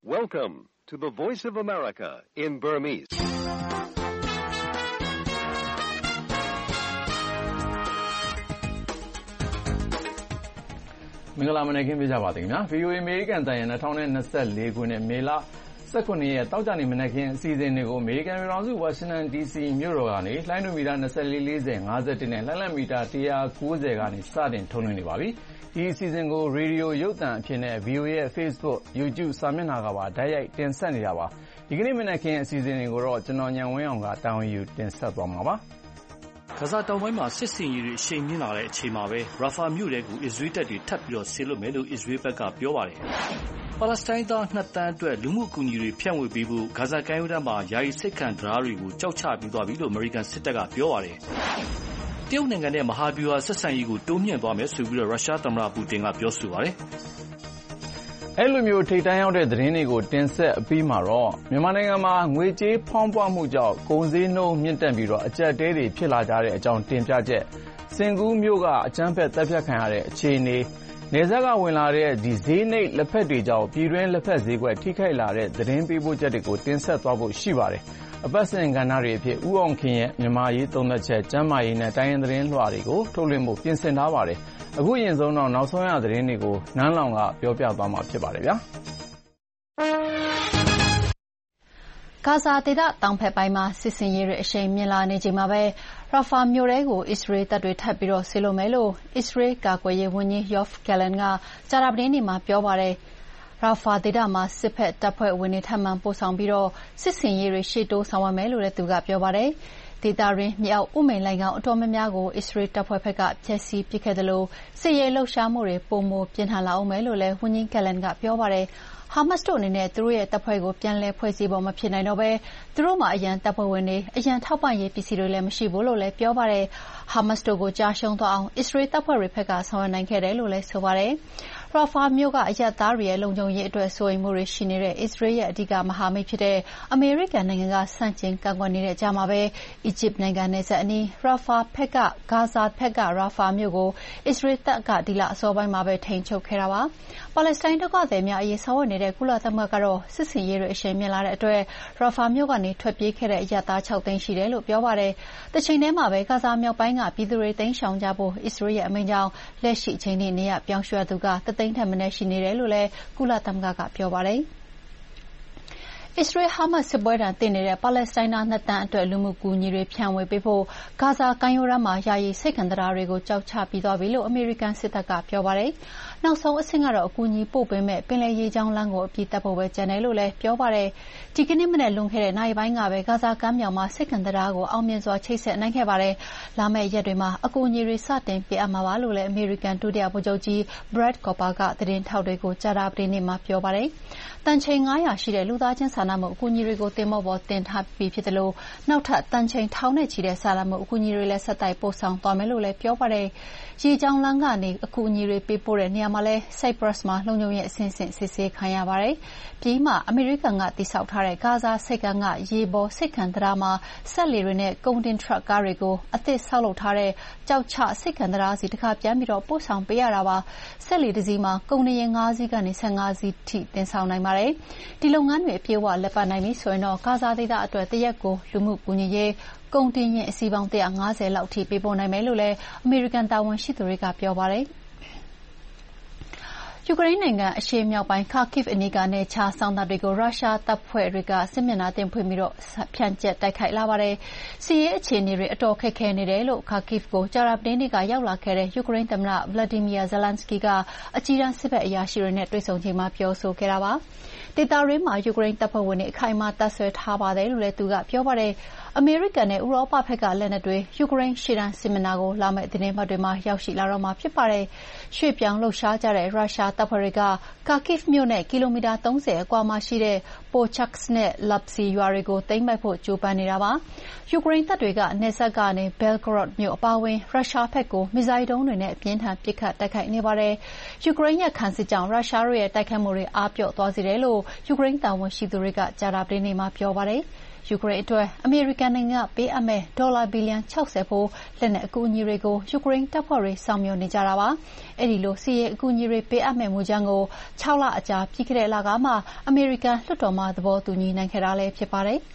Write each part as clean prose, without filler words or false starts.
Welcome to the Voice of America in Burmese. ။မင်္ဂလာမနက်ခင်းပြကြပါသည်ခင်ဗျာ။ VOA အမေရိကန်တန်ရ2024ခုနှစ်မေလ19ရက်တောက်ကြနေမနက်ခင်းအစီအစဉ်တွေကိုအမေရိကန်ပြည်ထောင်စုဝါရှင်တန် DC မြို့တော်ကနေလှိုင်းဒူမီတာ2440 51နဲ့လှိုင်းလံမီတာ190ကနေစတင်ထုတ်လွှင့်နေပါပြီ။ဒီအစီအစဉ်ကိုရေဒီယိုရုပ်သံအဖြစ်နဲ့ VOA ရဲ့ Facebook, YouTube စာမျက်နှာကပါတိုက်ရိုက်တင်ဆက်နေတာပါ။ဒီကနေ့မနက်ခင်းအစီအစဉ်တွေကိုတော့ကျွန်တော်ညံဝင်းအောင်ကတာဝန်ယူတင်ဆက်သွားမှာပါ။ဂါဇာတောင်ပိုင်းမှာစစ်ဆင်ရေးတွေအရှိန်မြင့်လာတဲ့အချိန်မှာပဲရာဖာမြို့ထဲကိုအစ္စရေးတပ်တွေထပ်ပြီးဆေးလွှတ်မယ်လို့အစ္စရေးဘက်ကပြောပါတယ်။ပါလက်စတိုင်းသား2သန်းအတွက်လူမှုကူညီတွေဖြန့်ဝေပေးဖို့ဂါဇာကမ်းရိုးတန်းမှာယာယီစစ်ခံတရားတွေကိုကြောက်ချပြီးသွားပြီလို့အမေရိကန်စစ်တပ်ကပြောပါတယ်။တရုတ်နိုင်ငံနဲ့မဟာဗျူဟာဆက်ဆံရေးကိုတိုးမြှင့်သွားမယ်ဆိုပြီးရုရှားသမ္မတပူတင်ကပြောဆိုပါတယ်။အဲ့လိုမျိုးထိပ်တန်းရောက်တဲ့သတင်းတွေကိုတင်ဆက်အပြီးမှာတော့မြန်မာနိုင်ငံမှာငွေကြေးဖောင်းပွမှုကြောင့်ကုန်စည်နှုန်းမြင့်တက်ပြီးတော့အကျပ်တဲတွေဖြစ်လာကြတဲ့အကြောင်းတင်ပြချက်စင်ကူးမျိုးကအကြမ်းဖက်တပ်ဖြတ်ခံရတဲ့အခြေအနေနေဆက်ကဝင်လာတဲ့ဒီဈေးနှိပ်လက်ဖက်တွေကြောင့်ပြည်တွင်းလက်ဖက်ဈေးကွက်ထိခိုက်လာတဲ့သတင်းပေးပို့ချက်တွေကိုတင်ဆက်သွားဖို့ရှိပါတယ်အပတ်စဉ်ကဏ္ဍတွေအဖြစ်ဦးအောင်ခင်ရဲ့မြန်မာရေးသုံးသက်ချက်ကျမ်းမာရေးနဲ့တိုင်းရင်းသတင်းလွှာတွေကိုထုတ်လွှင့်ဖို့ပြင်ဆင်ထားပါတယ်အခုရင်ဆုံးတော့နောက်ဆုံးရသတင်းတွေကိုနန်းလောင်ကပြောပြသွားမှာဖြစ်ပါတယ်ဗျာဂါဇာဒေသတောင်ဘက်ပိုင်းမှာစစ်ဆင်ရေးတွေအရှိန်မြင့်လာနေချိန်မှာပဲရာဖာမြို့ထဲကိုအစ္စရေးတပ်တွေထပ်ပြီးဆေးလွှတ်မယ်လို့အစ္စရေးကာကွယ်ရေးဝန်ကြီး Yoav Gallant ကကြာသပတေးနေ့မှာပြောပါတယ်။ရာဖာဒေသမှာစစ်ဖက်တပ်ဖွဲ့ဝင်တွေထပ်မံပို့ဆောင်ပြီးစစ်ဆင်ရေးတွေရှေ့တိုးဆောင်ရွက်မယ်လို့လည်းသူကပြောပါတယ်။ဒေသတွင်းမြေအောက်ဥမင်လိုဏ်ခေါင်းအတော်များများကိုအစ္စရေးတပ်ဖွဲ့ဘက်ကဖျက်ဆီးပစ်ခဲ့သလိုစစ်ရေးလှုပ်ရှားမှုတွေပိုမိုပြင်းထန်လာအောင်မယ်လို့လည်းဝန်ကြီး Gallant ကပြောပါတယ်။ဟာမတ်စ်တို့အနေနဲ့သူတို့ရဲ့တပ်ဖွဲ့ကိုပြန်လည်ဖွဲ့စည်းဖို့မဖြစ်နိုင်တော့ဘဲသူတို့မှာအရန်တပ်ဖွဲ့ဝင်တွေအရန်ထောက်ပံ့ရေးပစ္စည်းတွေလည်းမရှိဘူးလို့လည်းပြောပါတယ်။ဟာမတ်စ်တို့ကိုကြာရှုံးသွားအောင်အစ္စရေးတပ်ဖွဲ့တွေဘက်ကဆောင်ရွက်နိုင်ခဲ့တယ်လို့လည်းဆိုပါတယ်။ရာဖာမြို့ကအရပ်သားတွေရဲ့လုံခြုံရေးအတွက်စိုးရိမ်မှုတွေရှိနေတဲ့အစ္စရေးရဲ့အဓိကမဟာမိတ်ဖြစ်တဲ့အမေရိကန်နိုင်ငံကဆန့်ကျင်ကန့်ကွက်နေတဲ့ကြားမှာပဲအီဂျစ်နိုင်ငံနယ်စပ်အနီးရာဖာဘက်ကဂါဇာဘက်ကရာဖာမြို့ကိုအစ္စရေးတပ်ကဒီလအစောပိုင်းမှာပဲထိန်းချုပ်ခဲ့တာပါ။ပါလက်စတိုင်းဒုက္ခသည်များအရေးဆောင်ရွက်နေတဲ့ကုလသမဂ္ဂကတော့စစ်ဆင်ရေးတွေအရှိန်မြင့်လာတဲ့အတွက်ရာဖာမြို့ကနေထွက်ပြေးခဲ့တဲ့အရပ်သား6သိန်းရှိတယ်လို့ပြောပါတယ်။တချိန်တည်းမှာပဲဂါဇာမြောက်ပိုင်းကပြည်သူတွေတိမ်းရှောင်ကြဖို့အစ္စရေးရဲ့အမိန့်ကြောင့်လက်ရှိအချိန်ထိနေရပြောင်းရွှေ့သူက3သိန်းထက်မနည်းရှိနေတယ်လို့လည်းကုလသမဂ္ဂကပြောပါတယ်။အစ္စရေး-ဟာမတ်စ်စစ်ပွဲဒဏ်သင့်နေတဲ့ပါလက်စတိုင်းသား2သန်းအတွက်လူမှုကူညီတွေဖြန့်ဝေပေးဖို့ဂါဇာကမ်းရိုးတန်းမှာယာယီစိတ်ခံတရားတွေကိုကြောက်ချပြီးသွားပြီလို့အမေရိကန်စစ်တပ်ကပြောပါတယ်။နောက်ဆုံးအဆင့်ကတော့အကူအညီပို့ပေးမဲ့ပင်လယ်ရေကြောင်းလမ်းကိုအပြည့်တက်ဖို့ပဲကျန်တယ်လို့လည်းပြောပါတယ်။ဒီကနေ့မနက်လွန်ခဲ့တဲ့နာရီပိုင်းကပဲဂါဇာကမ်းမြောင်မှာစိတ်ခံတရားကိုအောင်မြင်စွာချိတ်ဆက်နိုင်ခဲ့ပါတယ်။လာမယ့်ရက်တွေမှာအကူအညီတွေစတင်ပေးအပ်မှာပါလို့လည်းအမေရိကန်ဒုတိယဗိုလ်ချုပ်ကြီး Brad Cooper ကသတင်းထောက်တွေကိုကြာသပတေးနေ့မှာပြောပါတယ်။တန်ချိန်900ရှိတဲ့လူသားချင်းစာနာမှုအကူအညီတွေကိုတင်မော့ပေါ်တင်ထားပြီးဖြစ်တယ်လို့နောက်ထပ်တန်ချိန်ထောင်နဲ့ချီတဲ့စာနာမှုအကူအညီတွေလည်းဆက်တိုက်ပို့ဆောင်သွားမယ်လို့လည်းပြောပါတယ်။ရေကြောင်းလမ်းကနေအကူအညီတွေပေးပို့တဲ့နေရာမှာလည်း Cyprus မှာလုံခြုံရေးအဆင့်ဆင့်စစ်ဆေးခံရပါတယ်။ပြီးမှအမေရိကန်ကတည်ဆောက်ထားတဲ့ဂါဇာဆိပ်ကမ်းကရေပေါ်ဆိပ်ကမ်းတရားမှာစက်လှေတွေနဲ့ကုန်တင်ထရပ်ကားတွေကိုအသစ်ဆောက်လုပ်ထားတဲ့ကြောက်ချဆိပ်ကမ်းတရားစီတစ်ခါပြန်ပြီးပို့ဆောင်ပေးရတာပါ။စက်လှေတစ်စီးမှာကုန်တင်ယာဉ်5စီးကနေ15စီးထိတင်ဆောင်နိုင်ပါတယ်။ဒီလုပ်ငန်းတွေအပြည့်အဝလက်ပတ်နိုင်ပြီဆိုရင်တော့ဂါဇာဒေသအတွက်တရက်ကိုလူမှုကူညီရေးကုန်တင်ယာဉ်အစီးပေါင်း150လောက်ထိပေးပို့နိုင်မယ်လို့လည်းအမေရိကန်တာဝန်ရှိသူတွေကပြောပါတယ်။ယူကရိန်းနိုင်ငံအရှေ့မြောက်ပိုင်း Kharkiv အနီးကနယ်ခြားစောင့်တပ်တွေကိုရုရှားတပ်ဖွဲ့တွေကစစ်မျက်နှာတင်ဖွင့်ပြီးဖြန့်ကျက်တိုက်ခိုက်လာပါတယ်။စစ်ရေးအခြေအနေတွေအတော်ခက်ခဲနေတယ်လို့ Kharkiv ကိုကြာသပတေးနေ့ကရောက်လာခဲ့တဲ့ယူကရိန်းသမ္မတ Volodymyr Zelensky ကအကြီးတန်းစစ်ဘက်အရာရှိတွေနဲ့တွေ့ဆုံချိန်မှာပြောဆိုခဲ့တာပါ။ဒေသတွင်းမှာယူကရိန်းတပ်ဖွဲ့ဝင်တွေအခိုင်အမာတပ်ဆွဲထားပါတယ်လို့လည်းသူကပြောပါတယ်။အမေရိကန်နဲ့ဥရောပဘက်ကလက်နက်တွေယူကရိန်းရှေ့တန်းစစ်မျက်နှာကိုလာမယ့်သီတင်းပတ်တွေမှာရောက်ရှိလာတော့မှာဖြစ်ပါတယ်။ရွှေ့ပြောင်းလှုပ်ရှားကြတဲ့ရုရှားတပ်ဖွဲ့တွေက Kharkiv မြို့နဲ့ကီလိုမီတာ30အကွာမှာရှိတဲ့ Pochaks နဲ့ Lapsy ရွာတွေကိုသိမ်းပိုက်ဖို့ကြိုးပမ်းနေတာပါ။ယူကရိန်းတပ်တွေကနယ်စပ်ကနေ Belgorod မြို့အပါအဝင်ရုရှားဘက်ကိုမစ်ဇိုင်းဒုံးတွေနဲ့အပြင်းအထန်ပစ်ခတ်တိုက်ခိုက်နေပါတယ်။ယူကရိန်းရဲ့ခံစစ်ကြောင့်ရုရှားတို့ရဲ့တိုက်ခိုက်မှုတွေအားပျော့သွားစေတယ်လို့ယူကရိန်းတာဝန်ရှိသူတွေကကြာသပတေးနေ့မှာပြောပါတယ်။ယူကရိန်းအတွက်အမေရိကန်နိုင်ငံကပေးအပ်မယ့်ဒေါ်လာဘီလီယံ60ဖိုးလက်နက်အကူအညီတွေကိုယူကရိန်းတပ်ဖွဲ့တွေစောင့်မျှော်နေကြတာပါ။အဲဒီလိုစစ်ရေးအကူအညီတွေပေးအပ်မယ့်မူကြမ်းကို6 လအကြာပြီးခဲ့တဲ့လကမှအမေရိကန်လွှတ်တော်မှာသဘောတူညီနိုင်ခဲ့တာလည်းဖြစ်ပါတယ်။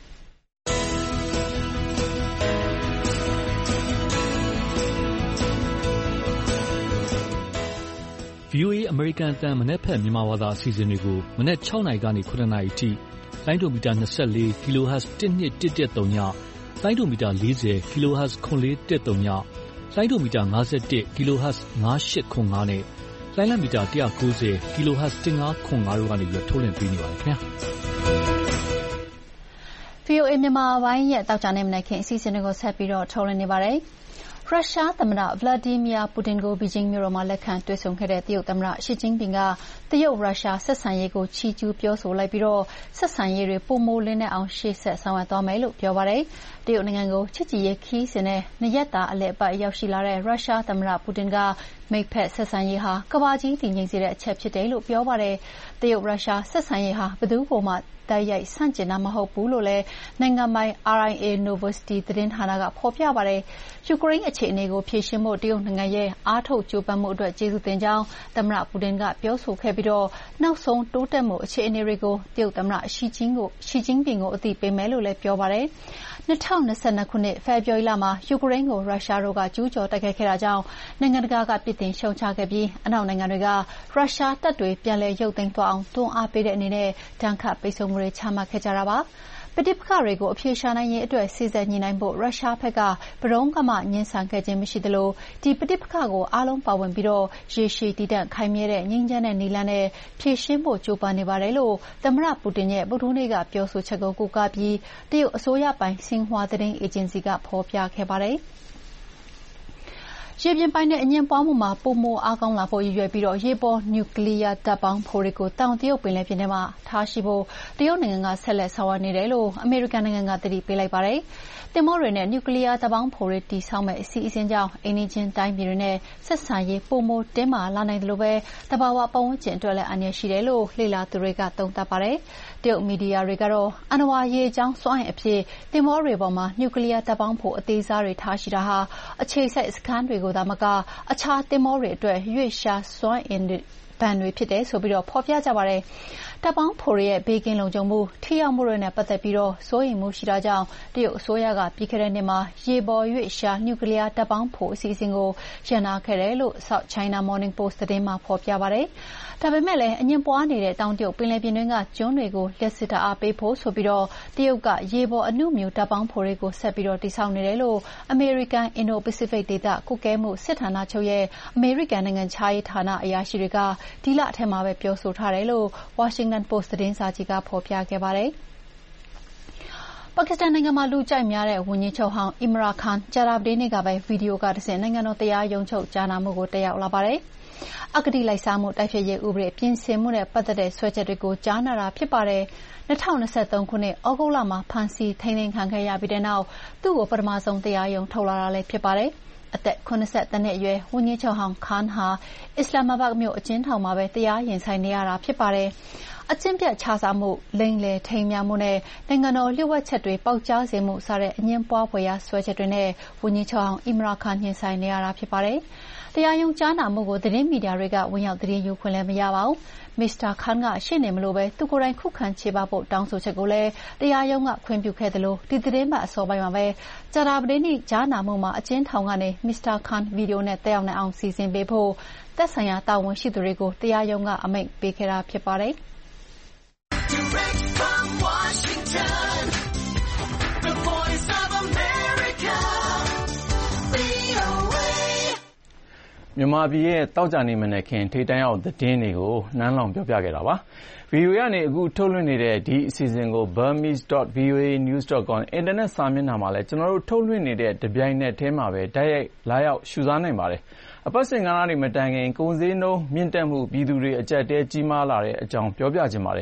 VOA အမေရိကန်အသံမနက်ဖြန်မြန်မာဘာသာအစီအစဉ်တွေကိုမနက်6 နာရီကနေ9 နာရီအထိလိုင်းဒိုမီတာ24 kHz 1211.3ညလိုင်းဒိုမီတာ40 kHz 9413ညလိုင်းဒိုမီတာ51 kHz 9805နဲ့လိုင်းလမီတာ190 kHz 1505တို့ကနေထုတ်လွှင့်ပေးနေပါတယ်ခင်ဗျာ VOA မြန်မာပိုင်းရဲ့တောက်ကြနေမနက်ခင်းအစီအစဉ်တွေကိုဆက်ပြီးတော့ထုတ်လွှင့်နေပါတယ်။ရုရှားသမ္မတဗလာဒီမီယာပူတင်ကိုဘီဂျင်းမြို့တော်မှာလက်ခံတွေ့ဆုံခဲ့တဲ့တရုတ်သမ္မတရှီကျင်းပင်ကတရုတ်ရုရှားဆက်ဆံရေးကိုချီးကျူးပြောဆိုလိုက်ပြီးဆက်ဆံရေးတွေပိုမိုလင်းတဲ့အောင်ရှေ့ဆက်ဆောင်ရွက်သွားမယ်လို့ပြောပါတယ်။တရုတ်နိုင်ငံကိုချစ်ကြည်ရေးခရီးစဉ်နဲ့2 ရက်တာအလည်အပတ်ရောက်ရှိလာတဲ့ရုရှားသမ္မတပူတင်ကမိတ်ဖက်ဆက်ဆံရေးဟာကမ္ဘာကြီးတည်ငြိမ်စေတဲ့အချက်ဖြစ်တယ်လို့ပြောပါတယ်။တရုတ်ရုရှားဆက်ဆံရေးဟာဘယ်သူ့ကိုမှတိုက်ရိုက်ဆန့်ကျင်တာမဟုတ်ဘူးလို့လည်းနိုင်ငံပိုင် RIA Novosti သတင်းဌာနကဖော်ပြပါတယ်။ယူကရိန်းအခြေအနေကိုဖြေရှင်းဖို့တရုတ်နိုင်ငံရဲ့အားထုတ်ကြိုးပမ်းမှုအတွက်ကျေးဇူးတင်ကြောင်းသမ္မတပူတင်ကပြောဆိုခဲ့ပြီးနောက်ဆုံးတိုးတက်မှုအခြေအနေတွေကိုတရုတ်သမ္မတရှီကျင်းပင်ကိုအသိပေးမယ်လို့လည်းပြောပါတယ်။2022 ခုနှစ်ဖေဖော်ဝါရီလမှာယူကရိန်းကိုရုရှားတို့ကကျူးကျော်တိုက်ခိုက်ခဲ့တာကြောင့်နိုင်ငံတကာကပြစ်တင်ရှုတ်ချခဲ့ပြီးအနောက်နိုင်ငံတွေကရုရှားတပ်တွေပြန်လည်ရုပ်သိမ်းသွားအောင်တွန်းအားပေးတဲ့အနေနဲ့ဒဏ်ခတ်ပိတ်ဆို့မှုတွေချမှတ်ခဲ့ကြတာပါ။ပဋိပက္ခတွေကိုအဖြေရှာနိုင်ရေးအတွက်စေ့စပ်ညှိနှိုင်းဖို့ရုရှားဘက်ကဘယ်တော့မှငြင်းဆန်ခဲ့ခြင်းမရှိသလိုဒီပဋိပက္ခကိုအားလုံးပါဝင်ပြီးရေရှည်တည်တံ့ခိုင်မြဲတဲ့ငြိမ်းချမ်းတဲ့နည်းလမ်းနဲ့ဖြေရှင်းဖို့ကြိုးပမ်းနေပါတယ်လို့သမ္မတပူတင်ရဲ့ဗုဒ္ဓဟူးနေ့ကပြောဆိုချက်ကိုကိုးကားပြီးတရုတ်အစိုးရပိုင်ဆင်ဟွာသတင်းအေဂျင်စီကဖော်ပြခဲ့ပါတယ်။ရေပြင်ပိုင်နက်အငြင်းပွားမှုမှာပိုမိုအားကောင်းလာဖို့ရည်ရွယ်ပြီးရေပေါ်နျူကလီးယားဓာတ်ပေါင်းဖိုတွေကိုတောင်တရုတ်ပင်လယ်ပြင်ထဲမှာထားရှိဖို့တရုတ်နိုင်ငံကဆက်လက်ဆောင်ရွက်နေတယ်လို့အမေရိကန်နိုင်ငံကသတိပေးလိုက်ပါတယ်။သင်္ဘောတွေနဲ့နျူကလီးယားဓာတ်ပေါင်းဖိုတွေတည်ဆောက်မယ့်အစီအစဉ်ကြောင့်အိမ်နီးချင်းတိုင်းပြည်တွေနဲ့ဆက်ဆံရေးပိုမိုတင်းမာလာနိုင်တယ်လို့သဘာဝပတ်ဝန်းကျင်အတွက်လည်းအန္တရာယ်ရှိတယ်လို့လေ့လာသူတွေကသုံးသပ်ပါတယ်။တရုတ်မီဒီယာတွေကတော့အဏ္ဏဝါရေကြောင်းစွမ်းအင်အဖြစ်သင်္ဘောတွေပေါ်မှာနျူကလီးယားဓာတ်ပေါင်းဖိုအသေးစားတွေထားရှိတာဟာအခြေစိုက်စခန်းတွေကိုသာမကအခြားသင်္ဘောတွေအတွက်ရွေ့လျားစွမ်းအင်ဘဏ်တွေဖြစ်တယ်ဆိုပြီးဖော်ပြကြပါတယ်။ဓာတ်ပေါင်းဖိုတွေရဲ့ဘေးကင်းလုံခြုံမှုထိရောက်မှုတွေနဲ့ပတ်သက်ပြီးစိုးရိမ်မှုရှိတာကြောင့်တရုတ်အစိုးရကပြီးခဲ့တဲ့နှစ်မှာရေပေါ်ရွေ့လျားနျူကလီးယားဓာတ်ပေါင်းဖိုအစီအစဉ်ကိုရပ်နားခဲ့တယ်လို့ South China Morning Post သတင်းမှာဖော်ပြပါတယ်။ဒါပေမဲ့လည်းအငြင်းပွားနေတဲ့တောင်တရုတ်ပင်လယ်ပြင်တွင်းကကျွန်းတွေကိုလျှပ်စစ်ဓာတ်အားပေးဖို့ဆိုပြီးတရုတ်ကရေပေါ်အဏုမြူဓာတ်ပေါင်းဖိုတွေကိုဆက်ပြီးတည်ဆောက်နေတယ်လို့အမေရိကန်အင်ဒိုပစိဖိတ်ဒေသကွပ်ကဲမှုစစ်ဌာနချုပ်ရဲ့အမေရိကန်နိုင်ငံခြားရေးဌာနအရာရှိတွေကဒီလထဲမှာပဲပြောဆိုထားတယ်လို့ Washington Post သတင်းစာကြီးကဖော်ပြခဲ့ပါတယ်။ပါကစ္စတန်နိုင်ငံမှာလူကြိုက်များတဲ့ဝန်ကြီးချုပ်ဟောင်း Imran Khan ကြာသပတေးနေ့ကပဲဗီဒီယိုကတဆင့်နိုင်ငံတော်တရားရုံးချုပ်ကြားနာမှုကိုတက်ရောက်လာပါတယ်။အဂတိလိုက်စားမှုတိုက်ဖျက်ရေးဥပဒေပြင်ဆင်မှုနဲ့ပတ်သက်တဲ့စွဲချက်တွေကိုကြားနာတာဖြစ်ပါတယ်။2023 ခုနှစ်ဩဂုတ်လမှာဖမ်းဆီးထိန်းသိမ်းခံခဲ့ရပြီးတဲ့နောက်သူ့ကိုပထမဆုံးတရားရုံးထုတ်လာတာလည်းဖြစ်ပါတယ်။အသက်80နှစ်အရွယ်ဝန်ကြီးချုပ်ဟောင်း Khan ဟာအစ္စလာမ္မာဘတ်မြို့အကျဉ်းထောင်မှာပဲတရားရင်ဆိုင်နေရတာဖြစ်ပါတယ်။အကျင့်ပျက်ခြစားမှု၊လိမ်လည်ထိမ်းမြားမှုနဲ့နိုင်ငံတော်လျှို့ဝှက်ချက်တွေပေါက်ကြားစေမှုစတဲ့အငြင်းပွားဖွယ်ရာစွဲချက်တွေနဲ့ဝန်ကြီးချုပ်ဟောင်း Imran Khan ရင်ဆိုင်နေရတာဖြစ်ပါတယ်။တရားရုံးကြားနာမှုကိုသတင်းမီဒီယာတွေကဝင်ရောက်သတင်းယူခွင့်လည်းမရပါဘူး။ Mr. Khan ကရှေ့နေမလိုပဲသူကိုယ်တိုင်ခုခံချေပဖို့တောင်းဆိုချက်ကိုလည်းတရားရုံးကခွင့်ပြုခဲ့သလိုဒီသတင်းပတ်အစောပိုင်းမှာပဲကြာသပတေးနေ့ကြားနာမှုမှာအကျဉ်းထောင်ကနေ Mr. Khan ဗီဒီယိုနဲ့တက်ရောက်နိုင်အောင်စီစဉ်ပေးဖို့သက်ဆိုင်ရာတာဝန်ရှိသူတွေကိုတရားရုံးကအမိန့်ပေးခဲ့တာဖြစ်ပါတယ်။ Direct from Washington, the voice of America, VOA. မြန်မာပြည်ရဲ့တောက်ကြနေမနက်ခင်းထိပ်တန်းရောက်သတင်းတွေကိုနန်းလောင်ပြောပြခဲ့တာပါ။ VOA ကနေအခုထုတ်လွှင့်နေတဲ့ဒီအစီအစဉ်ကို burmese.voanews.com အင်တာနက်စာမျက်နှာမှာလည်းကျွန်တော်တို့ထုတ်လွှင့်နေတဲ့တပြိုင်နက်တည်းမှာပဲတိုက်ရိုက်လာရောက်ရှုစားနိုင်ပါတယ်။အပတ်စဉ်ကဏ္ဍတွေမတိုင်ခင်ကုန်စည်နှုန်းမြင့်တက်မှုပြည်သူတွေအကြက်တဲကြီးမားလာတဲ့အကြောင်းပြောပြခြင်းပါတယ်။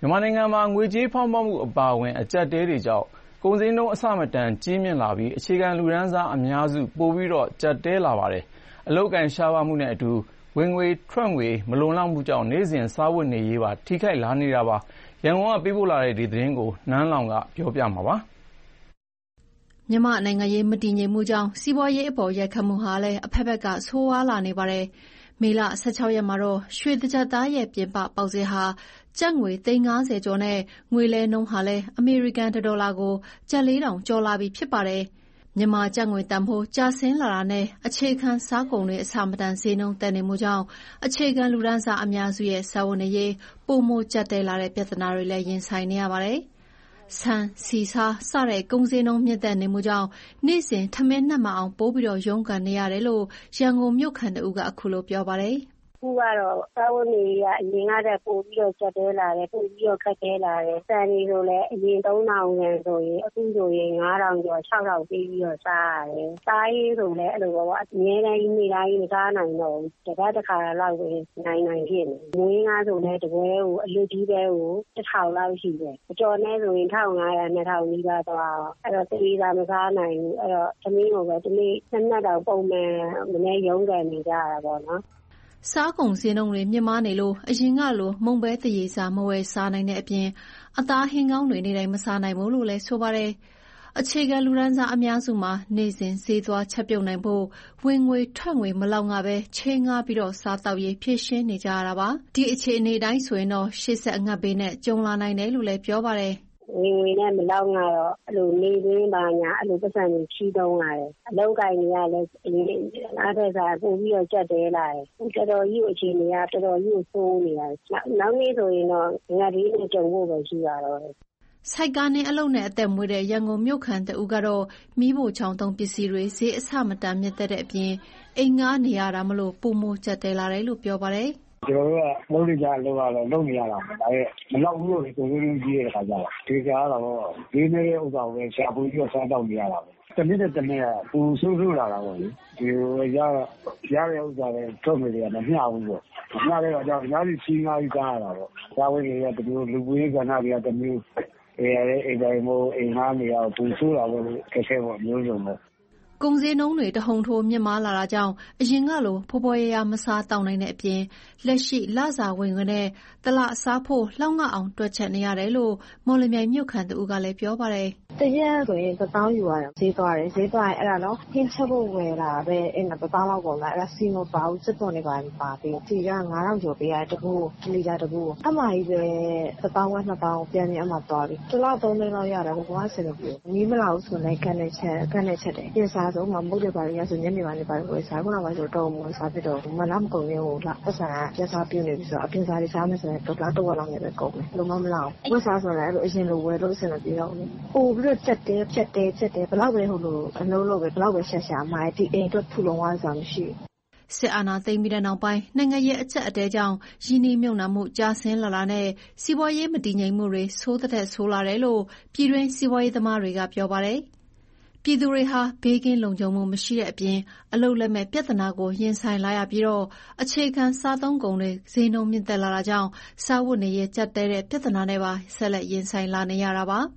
မြန်မာနိုင်ငံမှာငွေကြေးဖောင်းပွမှုအပါအဝင်အကျပ်အတည်းတွေကြောင့်ကုန်စည်နှုန်းအဆမတန်ကြီးမြင့်လာပြီးအခြေခံလူတန်းစားအများစုပိုပြီးကျပ်တည်းလာပါတယ်။အလုပ်အကိုင်ရှားပါးမှုနဲ့အတူဝင်ငွေထွက်ငွေမလုံလောက်မှုကြောင့်နေ့စဉ်စားဝတ်နေရေးပါထိခိုက်လာနေတာပါ။ရန်ကုန်ကပေးပို့လာတဲ့ဒီသတင်းကိုနန်းလောင်ဝ်ကပြောပြမှာပါ။မြန်မာ့နိုင်ငံရေးမတည်ငြိမ်မှုကြောင့်စီးပွားရေးအပေါ်ရိုက်ခတ်မှုဟာလည်းအဖက်ဖက်ကဆိုးဝါးလာနေပါတယ်။မေလ16ရက်မှာတော့ရွှေတကျပ်သားရဲ့ပြင်ပပေါက်ဈေးဟာကျပ်ငွေ350ကျော်နဲ့ငွေလဲနှုန်းဟာလည်းအမေရိကန်ဒေါ်လာကိုကျပ်4000ကျော်လာပြီဖြစ်ပါတယ်။မြန်မာကျပ်ငွေတန်ဖိုးကျဆင်းလာတာနဲ့အခြေခံစားကုန်တွေအဆမတန်ဈေးနှုန်းတက်နေမှုကြောင့်အခြေခံလူတန်းစားအများစုရဲ့စားဝတ်နေရေးပိုမိုကျပ်တည်းလာတဲ့ပြဿနာတွေလည်းရင်ဆိုင်နေရပါတယ်။ဆန်၊ဆီ၊ဆားစတဲ့ကုန်ဈေးနှုန်းမြင့်တက်နေမှုကြောင့်နေ့စဉ်ထမင်းနပ်မအောင်ပိုပြီးရုန်းကန်နေရတယ်လို့ရန်ကုန်မြို့ခံတဦးကအခုလိုပြောပါတယ်။အခုကတော့စားဝတ်နေရေးကအရင်ကတည်းကပိုပြီးကျပ်တည်းလာတယ်ပိုပြီးခက်ခဲလာတယ်။ဆန်တွေဆိုလည်းအရင်3000ကျန်ဆိုရင်အခုဆိုရင်9000ကျော်6000ပေးပြီးစားရတယ်။စားရေးဆိုလည်းအဲ့လိုပေါ့အများတိုင်းနေ့တိုင်းမစားနိုင်တော့ဘူး။တစ်ပတ်တစ်ခါလောက်ပဲနိုင်ဖြစ်နေ။မွေးငါဆိုလည်းတပွဲကိုအလွတ်ကြီးပဲကို1000လောက်ရှိတယ်။အကျော်နဲ့ဆိုရင်1500 2000နီးပါးသွား။အဲ့တော့တေးစားမစားနိုင်ဘူး။အဲ့တော့သမီးကိုပဲဒီနေ့နှစ်တောင်ပုံမှန်မနေ့ရုံးကန်နေကြတာပေါ့နော်။စားကုန်ဈေးနှုန်းတွေမြင့်မားနေလို့အရင်ကလိုမုန့်ပဲသရေစာမဝယ်စားနိုင်တဲ့အပြင်အသားဟင်းကောင်းတွေနေ့တိုင်းမစားနိုင်ဘူးလို့လည်းဆိုပါတယ်။အခြေခံလူတန်းစားအများစုမှာနေ့စဉ်ဈေးသွားချက်ပြုတ်နိုင်ဖို့ဝင်ငွေထွက်ငွေမလောက်ငါပဲချေးငှားပြီးစားတောက်ရေးဖြည့်ရှင်းနေကြရတာပါ။ဒီအခြေအနေတိုင်းဆိုရင်တော့ရှေ့ဆက်အငတ်ဘေးနဲ့ကြုံလာနိုင်တယ်လို့လည်းပြောပါတယ်။ဝင်ငွေနဲ့မလောက်ငါတော့အဲ့လိုနေရင်းပါညာအဲ့လိုပတ်စံတွေချီးတုံးလာတယ်အလောက်ကိုင်းတွေကလည်းအားသက်သာပို့ပြီးကြက်တဲလာတယ်တော်တော်ကြီးအခြေအနေကတော်တော်ကြီးဆိုးနေရတယ်နောက်နေ့ဆိုရင်တော့ငါဒီနဲ့ကြုံဖို့ပဲရှိရတော့စိုက်ကားနှင်းအလုပ်နဲ့အသက်မွေးတဲ့ရန်ကုန်မြို့ခံတဦးကတော့မီးဖိုချောင်သုံးပစ္စည်းတွေဈေးအဆမတန်မြင့်တက်တဲ့အပြင်အိမ်ငှားနေရတာမလို့ပိုမိုကျပ်တဲလာတယ်လို့ပြောပါတယ်ကျွန်တော်တို့ကလုပ်နေကြအလုပ်ကတော့လုပ်နေရတာပဲဒါရဲ့မလောက်ဘူးလို့ကိုယ်ကိုယ်ကြီးရဲ့ခါကြတာဒီကြားတော့ဒီနေ့ဥစ္စာကိုပဲရှာဖွေပြီးစားတောက်နေရတာပဲတနည်းနဲ့တနည်းကပူဆိုးဆိုးလာတာပေါ့လေဒီရတဲ့ဥစ္စာတွေထုတ်နေတယ်ကမမျှဘူးပေါ့မမျှတဲ့တော့ကြောင့်အများကြီးချင်းငါးကြီးစားရတာပေါ့စားဝတ်နေရတမျိုးလူပွေးကဏ္ဍတွေကတမျိုးအိမ်တိုင်းမို့အိမ်ငါးနေရပူဆိုးတာပေါ့လေခက်ခဲပေါ့မျိုးစုံပေါ့ကုန်ဈေးနှုန်းတွေတဟုန်ထိုးမြင့်မားလာတာကြောင့်အရင်ကလိုဖော်ဖော်ရရမစားတောင်းနိုင်တဲ့အပြင်လက်ရှိလစာဝင်ငွေနဲ့တလစားဖို့လှောက်ငှအောင်တွက်ချက်နေရတယ်လို့မော်လမြိုင်မြို့ခံသူကလည်းပြောပါတယ်။တရက်ဆိုရင်1000ယူရတယ်ဈေးသွားတယ်ဈေးသွားရင်အဲ့ဒါတော့ဟင်းချက်ဖို့ဝယ်လာပဲအဲ့ဒါ1000လောက်ကုန်လာအဲ့ဒါစီမပါဘူးစစ်သွန်တွေပါပါပြီးစီက9000ကျော်ပေးရတယ်တကူလီတာတကူအမကြီးပဲ1000ဝက်2000ပြန်ပြီးအမသွားပြီတစ်လောက်3သိန်းလောက်ရတယ်ကိုကဆယ်လို့ပြမီးမလာဘူးဆိုရင်ကန်နေချက်တယ်ပြင်စားဆုံးမှာမုတ်တွေပါရဆိုညနေပိုင်းတွေပါလို့စားခုနကဆိုတော့မစားဖြစ်တော့မလားမကုန်ရင်ဟိုလာပတ်စံပြတ်စားပြနေပြီဆိုတော့အပြင်စားတွေစားမယ်ဆိုရင်တော့တော့လောက်နေပဲကုန်တယ်လုံးမလောက်ဝတ်စားဆိုလည်းအဲ့လိုအရင်လိုဝယ်လို့အဆင်မပြေတော့ဘူးပို့ပြီးတော့ချက်တယ်ဘလောက်ပဲဟိုလိုအလုံးလို့ပဲဘလောက်ပဲရှာမှာဒီအိမ်တော့ထူလုံးဝစားမရှိစစ်အာဏာသိမ်းပြီးတဲ့နောက်ပိုင်းနိုင်ငံရေးအကျပ်အတည်းကြောင့်ရင်းနှီးမြှုပ်နှံမှုကျဆင်းလာတာနဲ့စီးပွားရေးမတည်ငြိမ်မှုတွေဆိုးတဲ့ဆိုးလာတယ်လို့ပြည်တွင်းစီးပွားရေးသမားတွေကပြောပါတယ်။ပြည်သူတွေဟာဘေးကင်းလုံခြုံမှုမရှိတဲ့အပြင်အလုပ်လက်မဲ့ပြဿနာကိုရင်ဆိုင်လာရပြီးတော့အခြေခံစားသုံးကုန်တွေဈေးနှုန်းမြင့်တက်လာတာကြောင့်စားဝတ်နေရေးကျပ်တဲ့ပြဿနာနဲ့ပါဆက်လက်ရင်ဆိုင်လာနေရတာပါ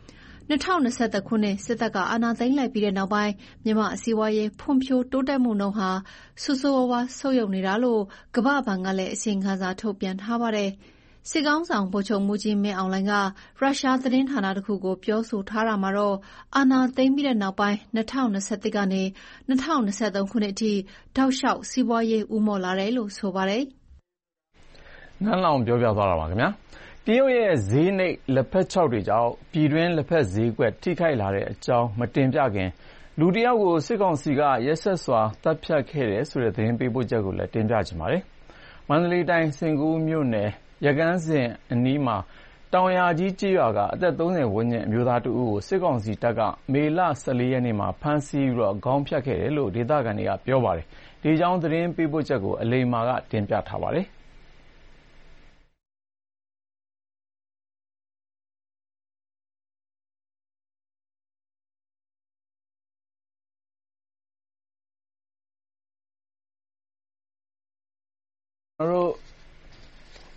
2021ခုနှစ်စစ်တပ်ကအာဏာသိမ်းလိုက်ပြီးတဲ့နောက်ပိုင်းမြန်မာစီးပွားရေးဖွံ့ဖြိုးတိုးတက်မှုနှုန်းဟာဆိုးဆိုးဝါးဝါးဆုတ်ယုတ်နေတာလို့ကမ္ဘာ့ဘဏ်ကလည်းအစီရင်ခံစာထုတ်ပြန်ထားပါတယ်။စစ်ကောင်ဆောင်ဗိုလ်ချုပ်မှူးကြီးမင်းအောင်လှိုင်ကရုရှားသတင်းဌာနတစ်ခုကိုပြောဆိုထားတာမှာတော့အာဏာသိမ်းပြီးတဲ့နောက်ပိုင်း2021ကနေ2023ခုနှစ်အထိတောက်လျှောက်စီးပွားရေးဦးမော့လာတယ်လို့ဆိုပါတယ်။နန်းလောင်ပြောပြသွားတာပါခင်ဗျာ။တရုတ်ရဲ့ဈေးနှိပ်လက်ဖက်ခြောက်တွေကြောင့်ပြည်တွင်းလက်ဖက်ဈေးကွက်ထိခိုက်လာတဲ့အကြောင်းမတင်ပြခင်လူတယောက်ကိုစစ်ကောင်စီကရက်စက်စွာတပ်ဖြတ်ခဲ့တယ်ဆိုတဲ့သတင်းပေးပို့ချက်ကိုလည်းတင်ပြချင်ပါတယ်။မန္တလေးတိုင်းစင်ကူးမြို့နယ်ရကန်းစင်အနီးမှာတောင်ယာကြီးကျေးရွာကအသက်30ဝန်းကျင်အမျိုးသားတဦးကိုစစ်ကောင်စီတပ်ကမေလ14ရက်နေ့မှာဖမ်းဆီးပြီးခေါင်းဖြတ်ခဲ့တယ်လို့ဒေသခံတွေကပြောပါတယ်။ဒီအကြောင်းသတင်းပေးပို့ချက်ကိုအလိမ္မာကတင်ပြထားပါတယ်။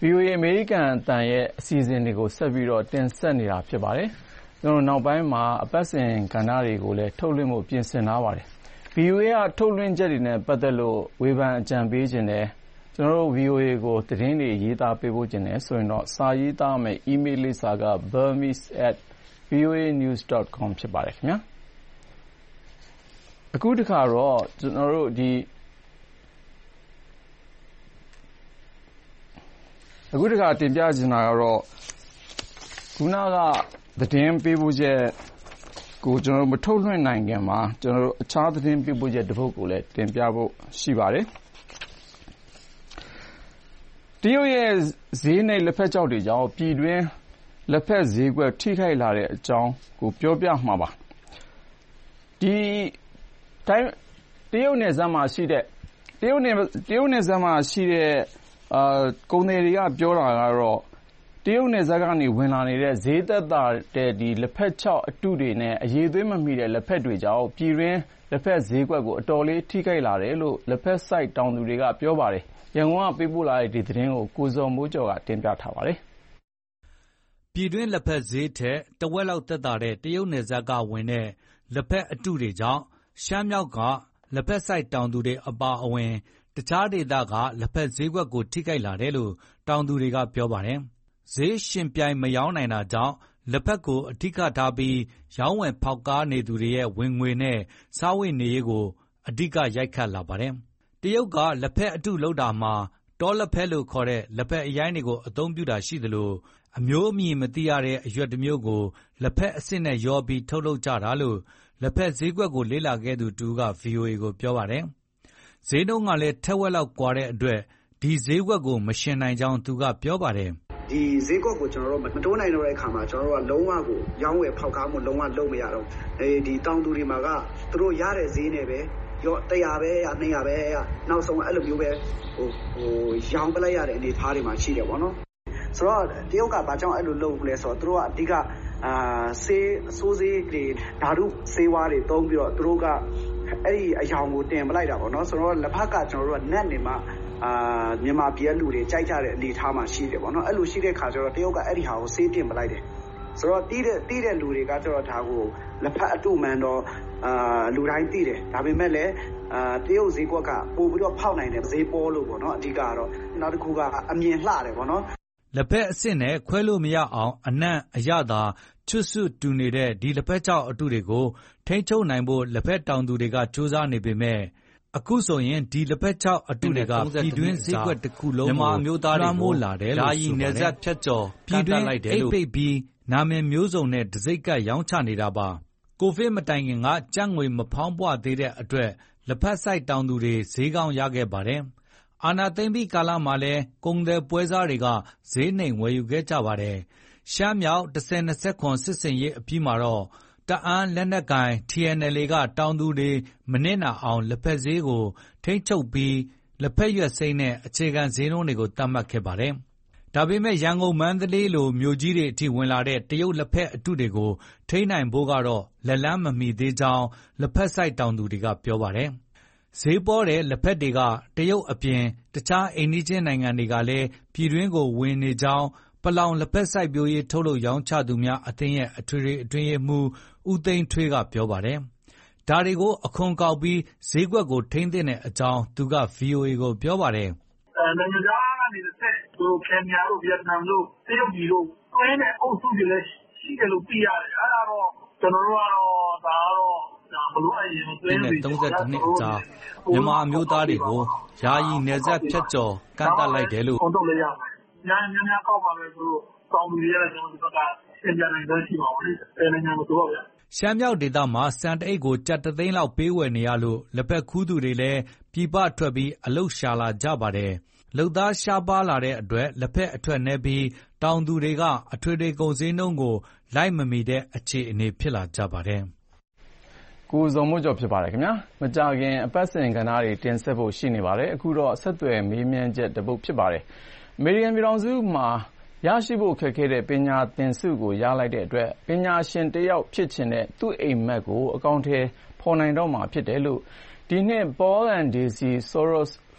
VOA အမေရိကန်အသံရဲ့အစီအစဉ်တွေကိုဆက်ပြီးတော့တင်ဆက်နေတာဖြစ်ပါတယ်။ကျွန်တော်နောက်ပိုင်းမှာအပတ်စဉ်ကဏ္ဍတွေကိုလည်းထုတ်လွှင့်ဖို့ပြင်ဆင်ထားပါတယ်။ VOA ကထုတ်လွှင့်ချက်တွေနဲ့ပတ်သက်လို့ဝေဖန်အကြံပေးခြင်းနဲ့ကျွန်တော်တို့ VOA ကိုသတင်းတွေရေးသားပေးဖို့ခြင်းနဲ့ဆိုရင်တော့စာရေးသားမယ် email လိပ်စာက burmese@voanews.com ဖြစ်ပါတယ်ခင်ဗျာ။အခုတစ်ခါတော့ကျွန်တော်တို့အခုတစ်ခါတင်ပြချင်တာကတော့ခုနကသတင်းပေးပို့ချက်ကိုကျွန်တော်မထုတ်လွှင့်နိုင်ခင်မှာကျွန်တော်တို့အခြားသတင်းပေးပို့ချက်တစ်ပုဒ်ကိုလည်းတင်ပြဖို့ရှိပါတယ်တရုတ်ရဲ့ဈေးနှိပ်လက်ဖက်ခြောက်တွေကြောင့်ပြည်တွင်းလက်ဖက်ဈေးကွက်ထိခိုက်လာတဲ့အကြောင်းကိုပြောပြမှာပါဒီတိုင်းတရုတ်နယ်စပ်မှာရှိတဲ့ကုန်သည်တွေကပြောတာကတော့တရုတ်နယ်စပ်ကနေဝင်လာနေတဲ့ဈေးသက်သာတဲ့ဒီလက်ဖက်ခြောက်အတုတွေနဲ့အရေးသွေးမမီတဲ့လက်ဖက်တွေကြောင့်ပြည်တွင်းလက်ဖက်ဈေးကွက်ကိုအတော်လေးထိခိုက်လာတယ်လို့လက်ဖက်စိုက်တောင်သူတွေကပြောပါတယ်။ရန်ကုန်ကပေးပို့လာတဲ့ဒီသတင်းကိုကိုဇော်မိုးကျော်ကတင်ပြထားပါတယ်။ပြည်တွင်းလက်ဖက်ဈေးထက်တဝက်လောက်သက်သာတဲ့တရုတ်နယ်စပ်ကဝင်တဲ့လက်ဖက်အတုတွေကြောင့်ရှမ်းမြောက်ကလက်ဖက်စိုက်တောင်သူတွေအပါအဝင်တခြားဒေသကလက်ဖက်ဈေးကွက်ကိုထိခိုက်လာတယ်လို့တောင်သူတွေကပြောပါတယ်။ဈေးရှင်ပြိုင်မရောင်းနိုင်တာကြောင့်လက်ဖက်ကိုအဓိကထားပြီးရောင်းဝယ်ဖောက်ကားနေသူတွေရဲ့ဝင်ငွေနဲ့စားဝတ်နေရေးကိုအဓိကရိုက်ခတ်လာပါတယ်။တရုတ်ကလက်ဖက်အတုလုပ်တာမှာတောလက်ဖက်လို့ခေါ်တဲ့လက်ဖက်အရိုင်းတွေကိုအသုံးပြုတာရှိသလိုအမျိုးအမည်မသိရတဲ့အရွက်တစ်မျိုးကိုလက်ဖက်အစစ်နဲ့ရောပြီးထုတ်လုပ်ကြတာလို့လက်ဖက်ဈေးကွက်ကိုလေ့လာခဲ့သူတူက VOA ကိုပြောပါတယ်။ဈေးနှုန်းကလည်းထက်ဝက်လောက်ကွာတဲ့အတွက်ဒီဈေးကွက်ကိုမရှင်နိုင်ကြောင်းသူကပြောပါတယ်။ဒီဈေးကွက်ကိုကျွန်တော်တို့မတိုးနိုင်တော့တဲ့အခါမှာကျွန်တော်တို့ကလုံးဝကိုရောင်းဝယ်ဖောက်ကားမှုလုံးဝလုပ်မရတော့ဒီတောင်သူတွေမှာကသူတို့ရတဲ့ဈေးနဲ့ပဲရော100ပဲရ200ပဲရနောက်ဆုံးအဲ့လိုမျိုးပဲရောင်းပလိုက်ရတဲ့အနေအထားတွေမှာရှိတယ်ပေါ့နော်ဆိုတော့တရုတ်ကဘာကြောင့်အဲ့လိုလုပ်လဲဆိုတော့သူတို့ကအဓိကဆေးအစိုးဆေးတွေဓာတုဆေးဝါးတွေသုံးပြီးတော့သူတို့ကအဲ့ဒီအယောင်ကိုတင်ပလိုက်တာပေါ့နော်ဆိုတော့လက်ဖက်ကကျွန်တော်တို့ကနက်နေမှာမြန်မာပြည်လူတွေကြိုက်ကြတဲ့အနေအထားမှာရှိတယ်ပေါ့နော်အဲ့လိုရှိတဲ့ခါကျတော့တရုတ်ကအဲ့ဒီဟာကိုဆေးတင်ပလိုက်တယ်ဆိုတော့တီးတဲ့လူတွေကကျတော့ဒါကိုလက်ဖက်အတုမှန်တော့လူတိုင်းသိတယ်ဒါပေမဲ့လည်းတရုတ်ဈေးကွက်ကပို့ပြီးတော့ဖောက်နိုင်တယ်ဈေးပေါ်လို့ပေါ့နော်အဓိကတော့နောက်တစ်ခုကအမြင်လှတယ်ပေါ့နော်လက်ဖက်အစစ်နဲ့ခွဲလို့မရအောင်အနံ့အရသာချွတ်စွတူနေတဲ့ဒီလက်ဖက်ခြောက်အတုတွေကိုထိန်းချုပ်နိုင်ဖို့လက်ဖက်တောင်သူတွေကစူးစမ်းနေပေမဲ့အခုဆိုရင်ဒီလက်ဖက်ခြောက်အတုတွေကပြည်တွင်းဈေးကွက်တစ်ခုလုံးမြန်မာမျိုးသားတွေမိုးလာတယ်လို့ဆိုပါတယ်။နယ်စပ်ဖြတ်ကျော်ပြည်တွင်းအိတ်ပိတ်ပြီးနာမည်မျိုးစုံနဲ့တစိမ့်ကပ်ရောင်းချနေတာပါ။ကိုဗစ်မတိုင်ခင်ကကြက်ငွေမဖောင်းပွသေးတဲ့အတွက်လက်ဖက်စိုက်တောင်သူတွေဈေးကောင်းရခဲ့ပါတယ်။အာဏာသိမ်းပြီးကာလမှာလည်းကုန်သည်ပွဲစားတွေကဈေးနှိမ်ဝယ်ယူခဲ့ကြပါတယ်။ရှမ်းမြောက်1029စစ်စင်ရေးအပြီးမှာတော့တအန်းလက်နက်ကိုင် TNLA ကတောင်သူတွေမနစ်နာအောင်လက်ဖက်ဈေးကိုထိန်းချုပ်ပြီးလက်ဖက်ရွက်စိမ်းနဲ့အခြေခံဈေးနှုန်းတွေကိုသတ်မှတ်ခဲ့ပါတယ်။ဒါပေမဲ့ရန်ကုန်မန္တလေးလိုမြို့ကြီးတွေအထိဝင်လာတဲ့တရုတ်လက်ဖက်အတုတွေကိုထိန်းနိုင်ဖို့ကတော့လက်လန်းမမီသေးကြောင်းလက်ဖက်စိုက်တောင်သူတွေကပြောပါတယ်။ဈေးပေါ်တဲ့လက်ဖက်တွေကတရုတ်အပြင်တခြားအိမ်နီးချင်းနိုင်ငံတွေကလည်းပြည်တွင်းကိုဝင်နေကြောင်းပလောင်လက်ဖက်စိုက်ပျိုးရေးထုတ်လုပ်ရောင်းချသူများအသင်းရဲ့အထွေထွေအတွင်းရေးမှူးဦးသိန်းထွေးကပြောပါတယ်။ဒါတွေကိုအခွန်ကောက်ပြီးဈေးကွက်ကိုထိန်းသိမ်းတဲ့အကြောင်းသူက VOA ကိုပြောပါတယ်။နိုင်ငံခြားကနေတစ်ဆက်ခင်ဗျာတို့ဗီယက်နမ်တို့တရုတ်ပြည်တို့တွင်းတဲ့အုပ်စုတွေလည်းရှိတယ်လို့သိရတယ်။အဲ့ဒါတော့ကျွန်တော်တို့ကတော့ဒါဘလို့အရင်တွင်းတွေ32နှစ်အကြာမြန်မာအမျိုးသားတွေကိုယာယီနယ်စပ်ဖြတ်ကျော်ကန့်သတ်လိုက်တယ်လို့ကုန်ထုတ်လိုက်ရမယ်။များကောက်ပါပဲသူတို့တောင်းလူတွေကကျွန်တော်တို့ကသင်ကြားနိုင်တဲ့ရှိပါဘူးလေ။အဲနိုင်ငံကိုတော့ဗျာရှမ်းမြောက်ဒေသမှာစံတအိတ်ကိုကျပ်3သိန်းလောက်ပေးဝယ်နေရလို့လက်ဖက်ခူးသူတွေလည်းပြည်ပထွက်ပြီးအလုတ်ရှာလာကြပါတယ်။လုပ်သားရှားပါးလာတဲ့အတွက်လက်ဖက်အထွက်နှဲပြီးတောင်သူတွေကအထွေထွေကုန်ဈေးနှုန်းကိုလိုက်မမီတဲ့အခြေအနေဖြစ်လာကြပါတယ်။ကိုဇော်မိုးကျော်ဖြစ်ပါတယ်ခင်ဗျာ။မကြခင်အပတ်စဉ်ကဏ္ဍတွေတင်ဆက်ဖို့ရှိနေပါတယ်။အခုတော့ဆက်သွယ်မေးမြန်းချက်တစ်ပုဒ်ဖြစ်ပါတယ်။အမေရိကန်ပြည်ထောင်စုမှာရရှိဖို့ခက်ခဲတဲ့ပညာသင်ဆုကိုရလိုက်တဲ့အတွက်ပညာရှင်တစ်ယောက်ဖြစ်ချင်တဲ့သူ့အိမ်မက်ကိုအကောင့်ထဲပေါ်နိုင်တော့မှာဖြစ်တယ်လို့ဒီနှစ် Paul and Daisy Soros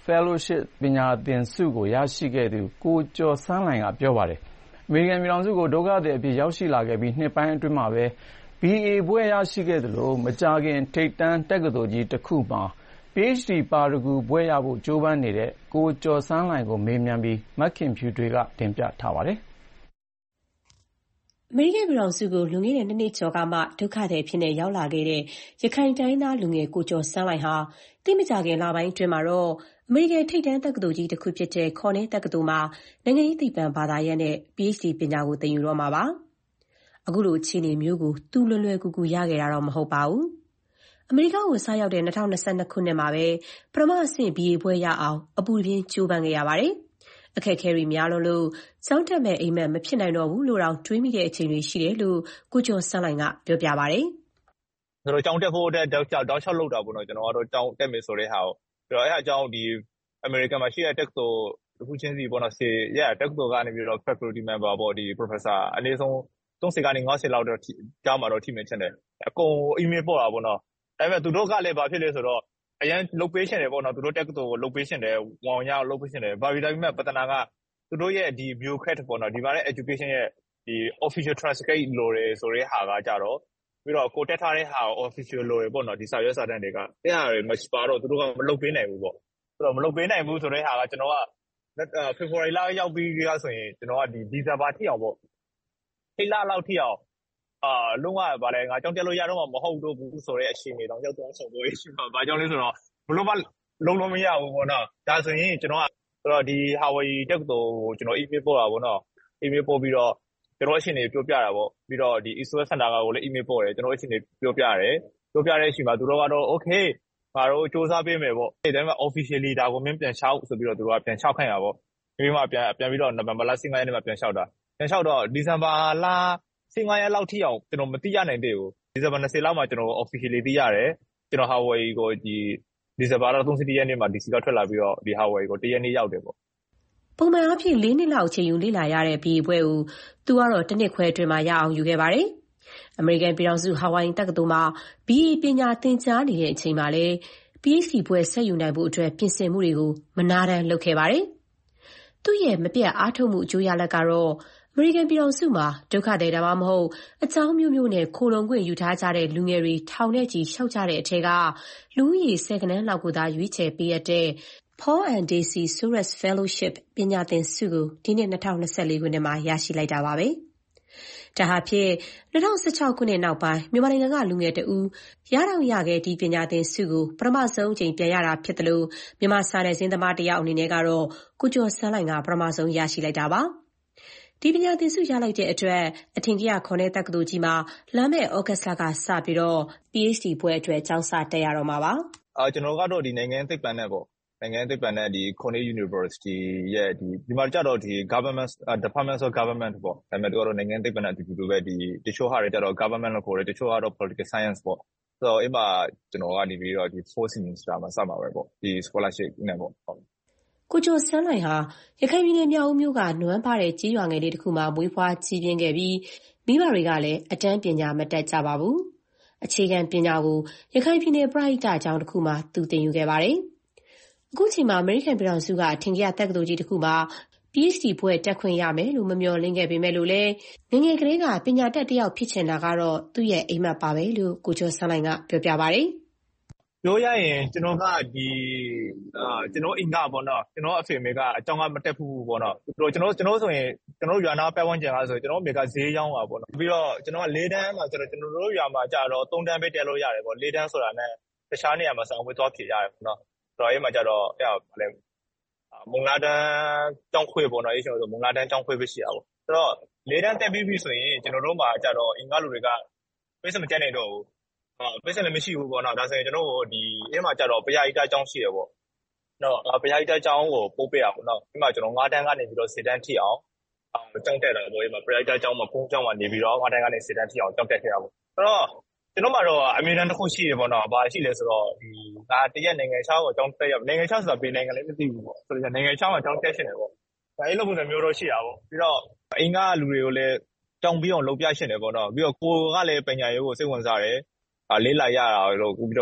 Fellowship ပညာသင်ဆုကိုရရှိခဲ့သူကိုကျော်ဆန်းလှိုင်ကပြောပါတယ်။အမေရိကန်ပြည်ထောင်စုကိုဒုက္ခသည်အဖြစ်ရောက်ရှိလာခဲ့ပြီးနှစ်ပိုင်းအတွင်းမှာပဲ BA ဘွဲ့ရရှိခဲ့သလိုမကြာခင်ထိပ်တန်းတက္ကသိုလ်ကြီးတစ်ခုမှာ PhD ပါရဂူဘွဲ့ရဖို့ကြိုးပမ်းနေတဲ့ကိုကျော်ဆန်းလှိုင်ကိုမေးမြန်းပြီးမခင်ဖြူထွေးကတင်ပြထားပါတယ်။အမေရိကန်ပြည်ထောင်စုကိုလွန်ခဲ့တဲ့2 နှစ်ကျော်ကမှဒုက္ခသည်အဖြစ်နဲ့ရောက်လာခဲ့တဲ့ရခိုင်တိုင်းသားလူငယ်ကိုကျော်ဆန်းလှိုင်ဟာသိပ်မကြာခင်လပိုင်းအတွင်းမှာတော့အမေရိကန်ထိပ်တန်းတက္ကသိုလ်ကြီးတစ်ခုဖြစ်တဲ့ Cornell တက္ကသိုလ်မှာနိုင်ငံရေးသိပ္ပံဘာသာရပ်နဲ့ PhD ပညာကိုသင်ယူတော့မှာပါ။အခုလိုအခြေအနေမျိုးကိုသူလွယ်လွယ်ကူကူရခဲ့တာတော့မဟုတ်ပါဘူး။အမေရိကန်ကိုစရောက်တဲ့2022ခုနှစ်မှာပဲပထမအဆင့် BA ဘွဲ့ရအောင်အပူတပြင်းကြိုးပမ်းခဲ့ရပါတယ်။အခက်အခဲတွေများလို့ကျောင်းတက်မဲ့အိမ်မက်မဖြစ်နိုင်တော့ဘူးလို့တောင်တွေးမိတဲ့အချိန်တွေရှိတယ်လို့ကိုကျော်ဆန်းလှိုင်ကပြောပြပါတယ်။ကျွန်တော်ကျောင်းတက်ဖို့အတွက်တောက်လျှောက်လုပ်တာပေါ့နော်ကျွန်တော်ကတော့ကျောင်းတက်မယ်ဆိုတဲ့ဟာကိုပြီးတော့အဲ့အကြောင်းဒီအမေရိကန်မှာရှိတဲ့တက္ကသိုလ်တစ်ခုချင်းစီပေါ့နော်တက္ကသိုလ်ကနေပြီးတော့ faculty member ပေါ့ဒီ professor အနည်းဆုံး30ကနေ50လောက်တော့ကြားမှာတော့ထိမယ်ထင်တယ်အကုန် email ပို့တာပေါ့နော်ဒါပေမဲ့သူတို့ကလည်းဘာဖြစ်လဲဆိုတော့အရင်လုပ်ပေးရှင်တယ်ပေါ့နော်သူတို့တက္ကသိုလ်ကိုလုပ်ပေးရှင်တယ်ဝန်ရအောင်လုပ်ပေးရှင်တယ်ဘာပြီးဒါပေမဲ့ပတနာကသူတို့ရဲ့ဒီ bureaucrat ပေါ့နော်ဒီမှာတဲ့ education ရဲ့ဒီ official transcript လိုတယ်ဆိုတဲ့ဟာကကြတော့ပြီးတော့ကိုတက်ထားတဲ့ဟာ official လိုတယ်ပေါ့နော်ဒီစာရွက်စာတမ်းတွေကအဲ့ဟာတွေမရှိပါတော့သူတို့ကမလုပ်ပေးနိုင်ဘူးပေါ့ဆိုတော့မလုပ်ပေးနိုင်ဘူးဆိုတဲ့ဟာကကျွန်တော်က February လရောက်ပြီးကြဆိုရင်ကျွန်တော်ကဒီ December ထိအောင်ပေါ့ထိလလောက်ထိအောင်လုံးဝဗာလဲငါကြောင်းတက်လို့ရတော့မှမဟုတ်တော့ဘူးဆိုတဲ့အခြေအနေတော့ရောက်သွားဆောင်ဖို့ရှိမှာဘာကြောင့်လဲဆိုတော့ဘလို့မှလုံးလို့မရဘူးပေါ့နော်ဒါဆိုရင်ကျွန်တော်ကဆိုတော့ဒီ Hawaii တက္ကသိုလ်ကိုကျွန်တော် email ပို့တာပေါ့နော် email ပို့ပြီးတော့ကျွန်တော်အရှင်တွေပြောပြတာပေါ့ပြီးတော့ဒီ Eastwest Center ကိုလည်း email ပို့တယ်ကျွန်တော်အရှင်တွေပြောပြတဲ့အချိန်မှာသူတို့ကတော့ okay ငါတို့စူးစမ်းပေးမယ်ပေါ့ဒါပေမဲ့ officially ဒါကိုမင်းပြန်လျှောက်ဆိုပြီးတော့သူတို့ကပြန်လျှောက်ခိုင်းတာပေါ့ပြီးမှပြန်ပြီးတော့ November လ15ရက်နေ့မှာပြန်လျှောက်တော့ December လ15ရက်လောက်ထိအောင်ကျွန်တော်မသိရနိုင်သေးဘူး December 20လောက်မှာကျွန်တော် officially သိရတယ်ကျွန်တော် Hawaii ကိုဒီ December 31ရက်နေ့မှာ DC ကထွက်လာပြီးတော့ဒီ Hawaii ကို1ရက်နေ့ရောက်တယ်ပေါ့ပုံမှန်အားဖြင့်4နှစ်လောက်အချိန်ယူလေ့လာရတဲ့ BA ဘွဲ့ကိုသူကတော့1နှစ်ခွဲအတွင်းမှာရအောင်ယူခဲ့ပါတယ်။အမေရိကန်ပြည်ထောင်စု Hawaii တက္ကသိုလ်မှာ BA ပညာသင်ကြားနေတဲ့အချိန်မှာလည်း PhD ဘွဲ့ဆက်ယူနိုင်ဖို့အတွက်ပြင်ဆင်မှုတွေကိုမနားတမ်းလုပ်ခဲ့ပါတယ်။သူ့ရဲ့မပြတ်အားထုတ်မှုအကျိုးရလဒ်ကတော့အမေရိကန်ပြည်ထောင်စုမှာဒုက္ခသည်ဒါမှမဟုတ်အကြောင်းမျိုးမျိုးနဲ့ခိုလှုံခွင့်ယူထားကြတဲ့လူငယ်တွေထောင်နဲ့ချီလျှောက်ကြတဲ့အထက်ကလူဦးရေ10ကဏ္ဍလောက်ကိုသာရွေးချယ်ပေးရတဲ့ Paul and Daisy Soros Fellowship ပညာသင်ဆုကိုဒီနှစ်2024ခုနှစ်မှာရရှိလိုက်တာပါပဲ။ဒါဟာဖြင့်2016ခုနှစ်နောက်ပိုင်းမြန်မာနိုင်ငံကလူငယ်တဦးရတော့ရခဲ့ဒီပညာသင်ဆုကိုပထမဆုံးအကြိမ်ပြန်ရတာဖြစ်တယ်လို့မြန်မာစာနယ်ဇင်းသမားတယောက်အနေနဲ့ကတော့ကိုကျော်ဆန်းလှိုင်ကပထမဆုံးရရှိလိုက်တာပါ။ဒီပညာသင်ဆုရလိုက်တဲ့အတွက်အထင်ကြီးCornellတက္ကသိုလ်ကြီးမှာလာမယ့်ဩဂတ်စ်လကစပြီးတော့ PhD ဘွဲ့အတွက်ကျောင်းစာတက်ရတော့မှာပါ။ကျွန်တော်ကတော့ဒီနိုင်ငံသိပ္ပံနဲ့ပေါ့နိုင်ငံသိပ္ပံနဲ့ဒီ Cornell University ရဲ့ဒီမှာကြတော့ဒီ government department of government ပေါ့ဒါပေမဲ့တို့ကတော့နိုင်ငံသိပ္ပံနဲ့အတူတူပဲဒီတချို့ဟာတွေကြတော့ government လို့ခေါ်တယ်တချို့ကတော့ political science ပေါ့ဆိုတော့အဲ့မှာကျွန်တော်ကနေပြီးတော့ဒီ fourth semester မှာစမှာပဲပေါ့ဒီ scholarship နဲ့ပေါ့ကိုကျော်ဆန်းလှိုင်ဟာရခိုင်ပြည်နယ်မြောက်ဦးမြို့ကနွမ်းပါတဲ့ကြေးရွာငယ်လေးတစ်ခုမှာမွေးဖွားကြီးပြင်းခဲ့ပြီးမိဘတွေကလည်းအတန်းပညာမတတ်ကြပါဘူး။အခြေခံပညာကိုရခိုင်ပြည်နယ်ပရိဒကျောင်းတစ်ခုမှာသူသင်ယူခဲ့ပါတယ်။အခုချိန်မှာအမေရိကန်ပြည်ထောင်စုကအထင်ကြီးတက္ကသိုလ်ကြီးတစ်ခုမှာ PhD ဘွဲ့တက်ခွင့်ရမယ်လို့မမျှော်လင့်ခဲ့ပေမဲ့လို့လည်းငယ်ငယ်ကလေးကပညာတတ်တစ်ယောက်ဖြစ်ချင်တာကတော့သူ့ရဲ့အိမ်မက်ပါပဲလို့ကိုကျော်ဆန်းလှိုင်ကပြောပြပါတယ်။ပြောရရင်ကျွန်တော်ကဒီကျွန်တော်အင်္ဂါပေါ့နော်ကျွန်တော်အဖေမေကအကြောင်းကမတက်ဘူးပေါ့နော်ကျွန်တော်ဆိုရင်ကျွန်တော်ရွာနာပတ်ဝန်းကျင်ကဆိုကျွန်တော်အမေကဈေးရောင်းပါပေါ့နော်ပြီးတော့ကျွန်တော်က၄တန်းမှာဆိုတော့ကျွန်တော်တို့ရွာမှာကြာတော့3တန်းပဲတက်လို့ရတယ်ပေါ့၄တန်းဆိုတာနဲ့တခြားနေရာမှာဆောင်ဝေးသွားဖြေရတယ်ပေါ့နော်ဆိုတော့အဲ့မှာကြာတော့အဲ့ဘာလဲမုံလာတန်းကျောင်းခွေပေါ့နော်အဲ့ကျွန်တော်ဆိုမုံလာတန်းကျောင်းခွေပဲရှိရပါပေါ့ဆိုတော့၄တန်းတက်ပြီးပြီဆိုရင်ကျွန်တော်တို့မှာကြာတော့အင်္ဂါလူတွေကပြည့်စုံမကျန်နိုင်တော့ဘူးပြည့်စုံလည်းမရှိဘူးပေါ့နော်ဒါဆိုရင်ကျွန်တော်တို့ဒီအဲ့မှာကြာတော့ပယားဤတာကျောင်းရှိရပေါ့နော်ပယားဤတာကျောင်းကိုပို့ပေးရပေါ့နော်အဲ့မှာကျွန်တော်9တန်းကနေပြီးတော့10တန်းထိအောင်ကျောင်းတက်တာပေါ့အဲ့မှာပယားဤတာကျောင်းမှာဘုံကျောင်းမှာနေပြီးတော့9တန်းကနေ10တန်းထိအောင်ကျောင်းတက်ခဲ့ရပေါ့အဲ့တော့ကျွန်တော်မှာတော့အမြဲတမ်းတစ်ခုရှိတယ်ပေါ့နော်ဘာရှိလဲဆိုတော့ဒီငါတရက်နိုင်ငံခြားကိုကျောင်းတက်ရနိုင်ငံခြားဆိုတာဘယ်နိုင်ငံလဲမသိဘူးပေါ့ဆိုတော့နိုင်ငံခြားမှာကျောင်းတက်ရှင်တယ်ပေါ့ဒါအဲ့လိုပုံစံမျိုးတော့ရှိတာပေါ့ပြီးတော့အင်္ဂါလူတွေကိုလည်းကျောင်းပြီးအောင်လုပ်ပြရှင်တယ်ပေါ့နော်ပြီးတော့ကိုကလည်းပညာရေးကိုစိတ်ဝင်စားတယ်လေးလာရတာလို့ပြီးတော့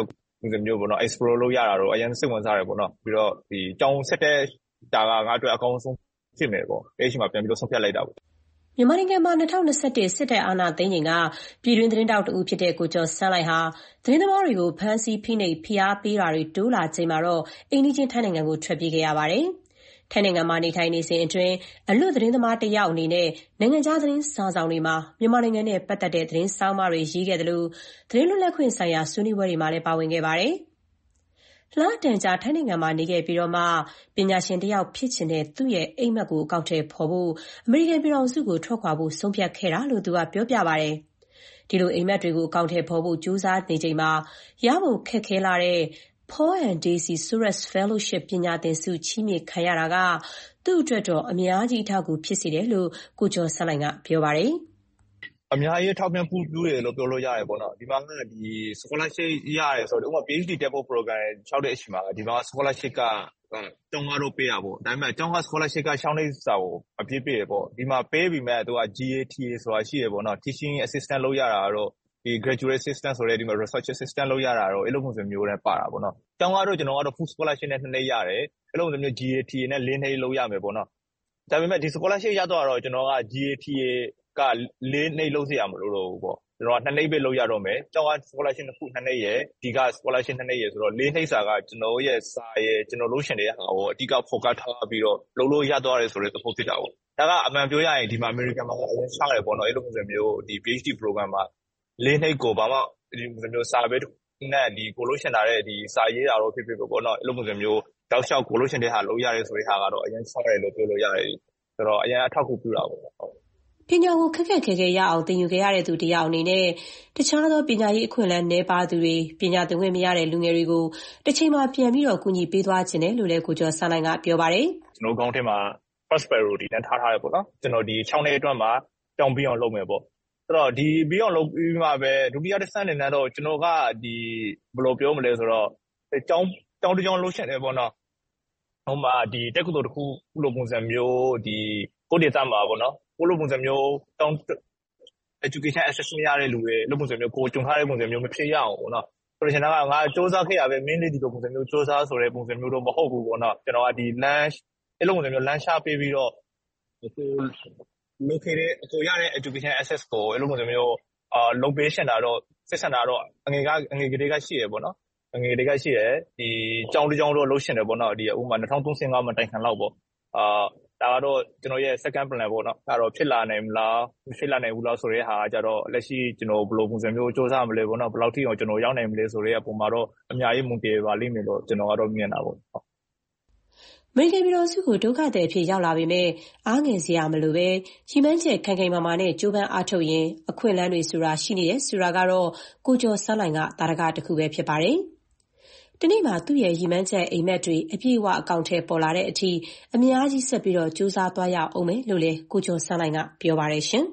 ပုံစံမျိုးပေါ့နော် explore လုပ်ရတာတော့အရင်စိတ်ဝင်စားတယ်ပေါ့နော်ပြီးတော့ဒီကြောင်းဆက်တဲ့တာကငါအတွက်အကောင်းဆုံးဖြစ်မယ်ပေါ့အဲ့ဒီမှာပြန်ပြီးတော့ဆုံးဖြတ်လိုက်တာပေါ့မြန်မာနိုင်ငံမှာ2021စစ်တပ်အာဏာသိမ်းချိန်ကပြည်တွင်းသတင်းတောက်တဦးဖြစ်တဲ့ကိုကျော်ဆန်းလှိုင်ဟာသတင်းသမားတွေကိုဖမ်းဆီးဖိနှိပ်ဖိအားပေးတာတွေတိုးလာချိန်မှာတော့အိမ်နီးချင်းထိုင်းနိုင်ငံကိုထွက်ပြေးခဲ့ရပါတယ်။ထိုင်းနိုင်ငံမှာနေထိုင်နေစဉ်အတွင်းအလွတ်သတင်းသမားတစ်ယောက်အနေနဲ့နိုင်ငံခြားသတင်းစာဆောင်တွေမှာမြန်မာနိုင်ငံနဲ့ပတ်သက်တဲ့သတင်းဆောင်းပါးတွေရေးခဲ့တယ်လို့သတင်းလွတ်လပ်ခွင့်ဆိုင်ရာဆွေးနွေးပွဲတွေမှာလည်းပါဝင်ခဲ့ပါတယ်။လတန်ကြာထိုင်းနိုင်ငံမှာနေခဲ့ပြီးတော့မှပညာရှင်တစ်ယောက်ဖြစ်ချင်တဲ့သူ့ရဲ့အိမ်မက်ကိုအကောင့်ထဲပေါ်ဖို့အမေရိကန်ပြည်ထောင်စုကိုထွက်ခွာဖို့ဆုံးဖြတ်ခဲ့တာလို့သူကပြောပြပါတယ်။ဒီလိုအိမ်မက်တွေကိုအကောင့်ထဲပေါ်ဖို့ကြိုးစားနေချိန်မှာရဖို့ခက်ခဲလာတဲ့ Paul and Daisy Soros Fellowship ပညာသင်ဆုချီးမြှင့်ခံရတာကသူ့အတွက်တော့အများကြီးအထောက်အကူဖြစ်စေတယ်လို့ကိုကျော်ဆန်းလှိုင်ကပြောပါတယ်အများကြီးထောက်ပြန်မှုပြုတယ်လို့ပြောလို့ရတယ်ပေါ့နော်ဒီမှာကဒီ scholarship ရတယ်ဆိုတော့ဥပမာ PhD develop program 6တဲ့အချိန်မှာဒီမှာ scholarship ကတောင်းတော့ပေးတာပေါ့ဒါပေမဲ့ကျောင်းက scholarship ကရှောင်းနေစာကိုအပြည့်ပေးတယ်ပေါ့ဒီမှာပေးပြီးမဲ့သူက GATA ဆိုတာရှိရပေါ့နော် teaching assistant လုပ်ရတာတော့ဒီ graduate assistant ဆိုတဲ့ဒီမှာ research assistant လုပ်ရတာတော့အဲ့လိုပုံစံမျိုးနဲ့ပါတာပေါ့နော်ကျောင်းကတော့ကျွန်တော်ကတော့ full scholarship နဲ့2နှစ်ရတယ်အဲ့လိုပုံစံမျိုး GATA နဲ့4နှစ်လုပ်ရမယ်ပေါ့နော်ဒါပေမဲ့ဒီ scholarship ရတော့ကျွန်တော်က GATA က4နှစ်လုပ်စီရမလို့တော့ဘူးပေါ့ကျွန်တော်က2နှစ်ပဲလုပ်ရတော့မယ်ကျောင်းက scholarship တစ်ခု2နှစ်ရယ်ဒီက scholarship 2နှစ်ရယ်ဆိုတော့4နှစ်စာကကျွန်တော်ရဲ့စာရယ်ကျွန်တော်လုပ်ရှင်တဲ့ဟာကိုအဓိက focus ထားပြီးတော့လုပ်လို့ရသွားတယ်ဆိုတဲ့သဘောဖြစ်တာပေါ့ဒါကအမှန်ပြောရရင်ဒီမှာ American မှာအရင်ရှားတယ်ပေါ့နော်အဲ့လိုပုံစံမျိုးဒီ PhD program မှာ4နှစ်ကိုဘာမှဒီပုံစံမျိုးစာပဲနဲ့ဒီကိုလို့ရှင်လာတဲ့ဒီစာရေးတာတော့ဖြစ်ဖြစ်ပေါ့နော်အဲ့လိုပုံစံမျိုးတောက်လျှောက်ကိုလို့ရှင်တဲ့ဟာလုပ်ရတယ်ဆိုတဲ့ဟာကတော့အရင်ရှားတယ်လို့ပြောလို့ရတယ်ဆိုတော့အရင်အထောက်အကူပြုတာပေါ့ဟုတ်ပညာကိုခက်ခက်ခဲခဲရအောင်သင်ယူခဲ့ရတဲ့သူတစ်ယောက်အနေနဲ့တခြားသောပညာရေးအခွင့်အလမ်းနည်းပါးသူတွေပညာသင်ခွင့်မရတဲ့လူငယ်တွေကိုတစ်ချိန်မှာပြန်ပြီးတော့ကူညီပေးသွားခြင်းတယ်လို့လည်းကိုကျော်ဆန်းလှိုင်ကပြောပါတယ်ကျွန်တော်ကောင်းထဲမှာ first priority နဲ့ထားတယ်ပေါ့နော်ကျွန်တော်ဒီ6နှစ်အတွင်းမှာတောင်းပြီးအောင်လုပ်မယ်ပေါ့ဆိုတော့ဒီပြီးအောင်လုပ်ပြီးမှပဲဒုတိယတစ်ဆင့်အနေနဲ့တော့ကျွန်တော်ကဒီဘယ်လိုပြောမလဲဆိုတော့တောင်းတစ်ကြောင်းလို့ရှင်တယ်ပေါ့နော်ဟိုမှာဒီတက္ကသိုလ်တစ်ခုလိုပုံစံမျိုးဒီကိုဒေတာမှာပေါ့နော်ကိုလိုပုံစံမျိုးတောင်း education access မရတဲ့လူတွေလိုပုံစံမျိုးကိုကြုံထားတဲ့ပုံစံမျိုးမဖြစ်ရအောင်ပေါ့နော်ဆိုတော့ကျွန်တော်ကငါစူးစမ်းခဲ့ရပဲ mainly ဒီလိုပုံစံမျိုးစူးစမ်းဆိုတဲ့ပုံစံမျိုးတော့မဟုတ်ဘူးပေါ့နော်ကျွန်တော်ကဒီ lunch အဲ့လိုပုံစံမျိုး lunch ရှာပေးပြီးတော့ကိုလိုခဲ့တဲ့အကိုရတဲ့ education access ကိုအဲ့လိုပုံစံမျိုးလုပ်ပေးရှင်တာတော့စစ်စံတာတော့အငယ်ကလေးကရှိရပေါ့နော်အငယ်တွေကရှိရဒီကြောင်းတစ်ကြောင်းတော့လုပ်ရှင်တယ်ပေါ့နော်ဒီဥပမာ2035မှာတိုင်ခံလောက်ပေါ့ဒါကတော့ကျွန်တော်ရဲ့ second plan ပေါ့နော်ဒါတော့ဖြစ်လာနိုင်မလားမဖြစ်လာနိုင်ဘူးလားဆိုတဲ့ဟာကကြတော့လက်ရှိကျွန်တော်ဘယ်လိုပုံစံမျိုးစူးစမ်းမလဲပေါ့နော်ဘယ်လောက်ထိအောင်ကျွန်တော်ရောက်နိုင်မလဲဆိုတဲ့အပေါ်မှာတော့အများကြီးမူတည်ပါလိမ့်မယ်လို့ကျွန်တော်ကတော့မြင်တာပေါ့အမေရိကန်ပြည်ထောင်စုကိုဒုက္ခသည်အဖြစ်ရောက်လာပေမဲ့အားငယ်စရာမလိုပဲရည်မှန်းချက်ခိုင်ခိုင်မာမာနဲ့ကြိုးပမ်းအားထုတ်ရင်အခွင့်အလမ်းတွေဆိုတာရှိနေတယ်ဆိုတာကတော့ကိုကျော်ဆန်းလှိုင်ကသာဓကတစ်ခုပဲဖြစ်ပါတယ်။ဒီနေ့မှာသူ့ရဲ့ရည်မှန်းချက်အိမ်မက်တွေအပြည့်အဝအကောင့်ထဲပေါ်လာတဲ့အထိအများကြီးဆက်ပြီးတော့ကြိုးစားသွားရအောင်မယ်လို့လည်းကိုကျော်ဆန်းလှိုင်ကပြောပါတယ်ရှင်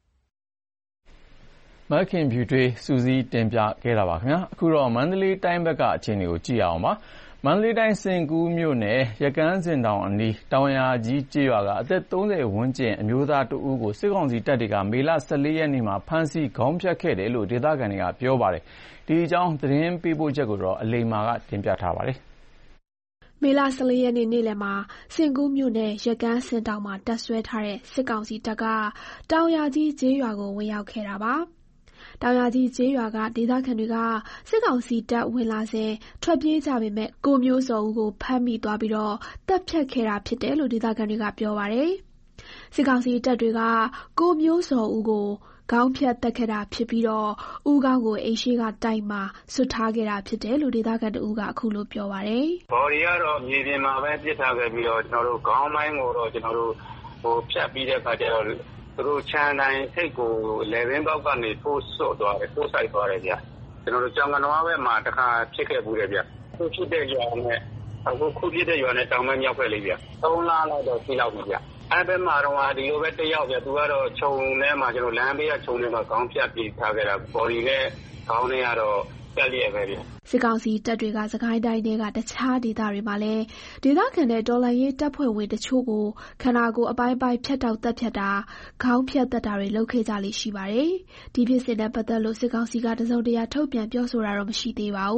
။မခင်ဖြူတွေစူးစီးတင်ပြခဲ့တာပါခင်ဗျာ။အခုတော့မန္တလေးတိုင်းဘက်ကအခြေအနေကိုကြည့်အောင်ပါ။မန္တလေးတိုင်းစင်ကူးမြို့နယ်ရကန်းစင်တောင်အနီးတောင်ယာကြီးကျေးရွာကအသက်30ဝန်းကျင်အမျိုးသားတဦးကိုစစ်ကောင်စီတပ်တွေကမေလ14ရက်နေ့မှာဖမ်းဆီးခေါင်းဖြတ်ခဲ့တယ်လို့ဒေသခံတွေကပြောပါတယ်။ဒီအကြောင်းသတင်းပေးပို့ချက်ကိုတော့အလိမ္မာကတင်ပြထားပါတယ်။မေလ14ရက်နေ့နေ့လယ်မှာစင်ကူးမြို့နယ်ရကန်းစင်တောင်မှာတပ်ဆွဲထားတဲ့စစ်ကောင်စီတပ်ကတောင်ယာကြီးကျေးရွာကိုဝင်ရောက်ခဲ့တာပါ။တောင်ယာကြီးကျေးရွာကဒေသခံတွေကစစ်ကောင်စီတပ်ဝင်လာစဉ်ထွက်ပြေးကြပေမဲ့ကိုမျိုးစောဦးကိုဖမ်းမိသွားပြီးတော့တပ်ဖြတ်ခဲ့တာဖြစ်တယ်လို့ဒေသခံတွေကပြောပါတယ်။စစ်ကောင်စီတပ်တွေကကိုမျိုးစောဦးကိုခေါင်းဖြတ်တက်ခဲ့တာဖြစ်ပြီးတော့ဦးခေါင်းကိုအိမ်ရှိကတိုင်မှာဆွတ်ထားခဲ့တာဖြစ်တယ်လို့ဒေသခံတဦးကအခုလိုပြောပါတယ်။ဘော်ဒီကတော့မြေပြင်မှာပဲပြစ်ထားခဲ့ပြီးတော့ကျွန်တော်တို့ခေါင်းပိုင်းကိုတော့ကျွန်တော်တို့ဖြတ်ပြီးတဲ့အခါကျတော့သူတို့ချမ်းတိုင်းစိတ်ကို11ပေါက်ကနေထိုးဆော့သွားတယ်ထိုးဆိုင်သွားတယ်ဗျာကျွန်တော်တို့ကြောင်ကနွားဘက်မှာတခါဖြစ်ခဲ့ဘူးတယ်ဗျာခုဖြစ်တဲ့ရွာနဲ့အခုခုဖြစ်တဲ့ရွာနဲ့တောင်မဲမြောက်ဖက်လေးဗျာ3လလောက်တော့ရှိလောက်ပြီဗျာအဲ့ဘက်မှာတော့ဒီလိုပဲတယောက်ဗျာသူကတော့ခြုံထဲမှာကျွန်တော်လမ်းဘေးကခြုံထဲမှာခေါင်းဖြတ်ပြီးထားခဲ့တာဘော်ဒီနဲ့ခေါင်းထဲကတော့တက်လျက်ပဲဗျာစစ်ကောင်စီတပ်တွေကစကိုင်းတိုင်းတွေကတခြားဒေသတွေမှာလည်းဒေသခံတဲ့တော်လှန်ရေးတပ်ဖွဲ့ဝင်တချို့ကိုခန္ဓာကိုယ်အပိုင်းပိုင်းဖြတ်တောက်တပ်ဖြတ်တာခေါင်းဖြတ်တပ်တာတွေလုပ်ခဲ့ကြလိမ့်ရှိပါတယ်။ဒီဖြစ်စဉ်နဲ့ပတ်သက်လို့စစ်ကောင်စီကတစုံတရာထုတ်ပြန်ပြောဆိုတာတော့မရှိသေးပါဘူး။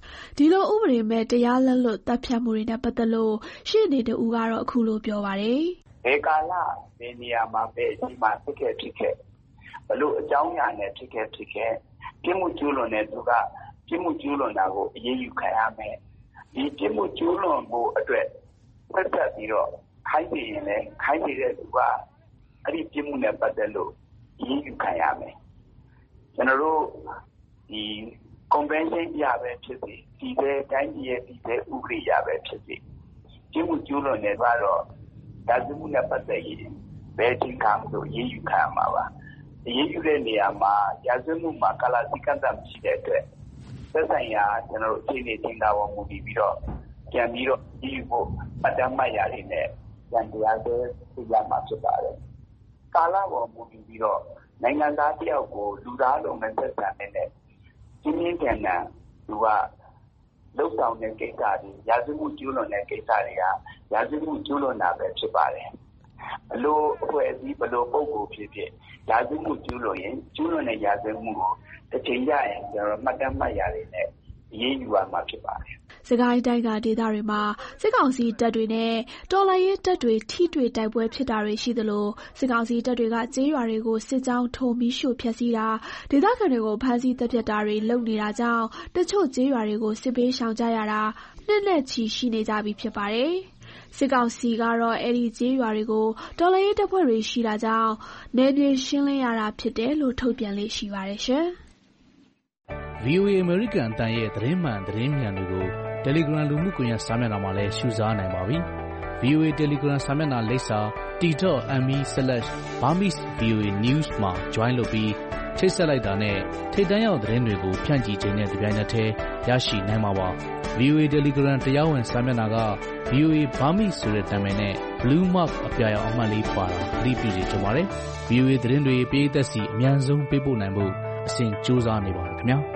ဒီလိုဥပဒေမဲ့တရားလက်လွတ်သတ်ဖြတ်မှုတွေနဲ့ပတ်သက်လို့ရှေ့နေတဦးကတော့အခုလိုပြောပါတယ်။ဘယ်ကာလဘယ်နေရာမှာပဲအချိန်မှာဖြစ်ခဲ့ဘလို့အကြောင်းအရာနဲ့ဖြစ်ခဲ့ပြစ်မှုကျူးလွန်တဲ့သူကပြစ်မှုကျူးလွန်တာကိုအရေးယူခံရမယ်။ဒီပြစ်မှုကျူးလွန်ဖို့အတွက်ပတ်သက်ပြီးတော့ခိုင်းနေရင်လည်းခိုင်းနေတဲ့သူကအဲ့ဒီပြစ်မှုနဲ့ပတ်သက်လို့အရေးယူခံရမယ်။ကျွန်တော်တို့ဒီ convention ရပဲဖြစ်စေဒီတဲ့တိုင်းပြည်ရဲ့ဒီတဲ့ဥပဒေရပဲဖြစ်စေပြစ်မှုကျူးလွန်နေတော့ဒါစမှုနဲ့ပတ်သက်ရင်ဘယ်ချိန်ကမှအရေးယူခံရမှာပါအရေးယူတဲ့နေရာမှာရာဇဝတ်မှုမှာကာလစည်းကမ်းမရှိတဲ့အတွက်သက်ဆိုင်ရာကျွန်တော်တို့အခြေအနေတင်တာပေါ်မူတည်ပြီးတော့ပြန်ပြီးတော့အရေးယူဖို့အတ္တမှတ်ရည်နဲ့ပြန်တရားစွဲပြရမှာဖြစ်ပါတယ်ကာလပေါ်မူတည်ပြီးတော့နိုင်ငံသားတယောက်ကိုလူသားလုံးနဲ့သက်ဆိုင်တဲ့ကျင်းကျန်တဲ့သူကလုံဆောင်တဲ့ကိစ္စတွေရာဇဝတ်မှုကျူးလွန်တဲ့ကိစ္စတွေကရာဇဝတ်မှုကျူးလွန်တာပဲဖြစ်ပါတယ်ဘလို့အဖွဲ့အစည်းဘလို့ပုံကိုဖြစ်ရာဇဝတ်မှုကျူးလွန်ရင်ကျူးလွန်တဲ့ရာဇဝတ်မှုကိုတစ်ချိန်ရရင်ကျွန်တော်မှတ်တမ်းမှတ်ရည်နဲ့အရေးယူရမှာဖြစ်ပါတယ်စကိုင်းတိုင်းကဒေသတွေမှာစစ်ကောင်စီတပ်တွေနဲ့တော်လှန်ရေးတပ်တွေထိတွေ့တိုက်ပွဲဖြစ်တာတွေရှိသလိုစစ်ကောင်စီတပ်တွေကကျေးရွာတွေကိုစစ်ကြောင်းထိုးပြီးရှို့ဖျက်ဆီးတာဒေသခံတွေကိုဖမ်းဆီးတပ်ဖြတ်တာတွေလုပ်နေတာကြောင့်တချို့ကျေးရွာတွေကိုစစ်ပေးရှောင်ကြရတာနှစ်နဲ့ချီရှိနေကြပြီဖြစ်ပါတယ်စစ်ကောင်စီကတော့အဲ့ဒီကျေးရွာတွေကိုတော်လှန်ရေးတပ်ဖွဲ့တွေရှိတာကြောင့်နယ်မြေရှင်းလင်းရတာဖြစ်တယ်လို့ထုတ်ပြန်လေ့ရှိပါတယ်ရှင် VOA American အတန်ရဲ့သတင်းမှန်သတင်းမြန်တွေကို Telegram လူမှုကွန်ရက်စာမျက်နှာမှာလည်းရှုစားနိုင်ပါပြီ။ VOA Telegram စာမျက်နှာလိပ်စာ t.me/Burmese VOA News မှာ join လုပ်ပြီးချိတ်ဆက်လိုက်တာနဲ့ထိပ်တန်းရောက်သတင်းတွေကိုဖြန့်ကျီခြင်းနဲ့ဒီပိုင်းနဲ့တည်းရရှိနိုင်မှာပါ။ VOA Telegram တရားဝင်စာမျက်နှာက VOA Burmese ဆိုတဲ့နာမည်နဲ့ Blue Mark အပြာရောင်အမှတ်လေးပါတာသတိပြုစီကြပါမယ်။ VOA သတင်းတွေပြည်သက်စီအများဆုံးပေးပို့နိုင်ဖို့အစဉ်ကြိုးစားနေပါတယ်ခင်ဗျာ။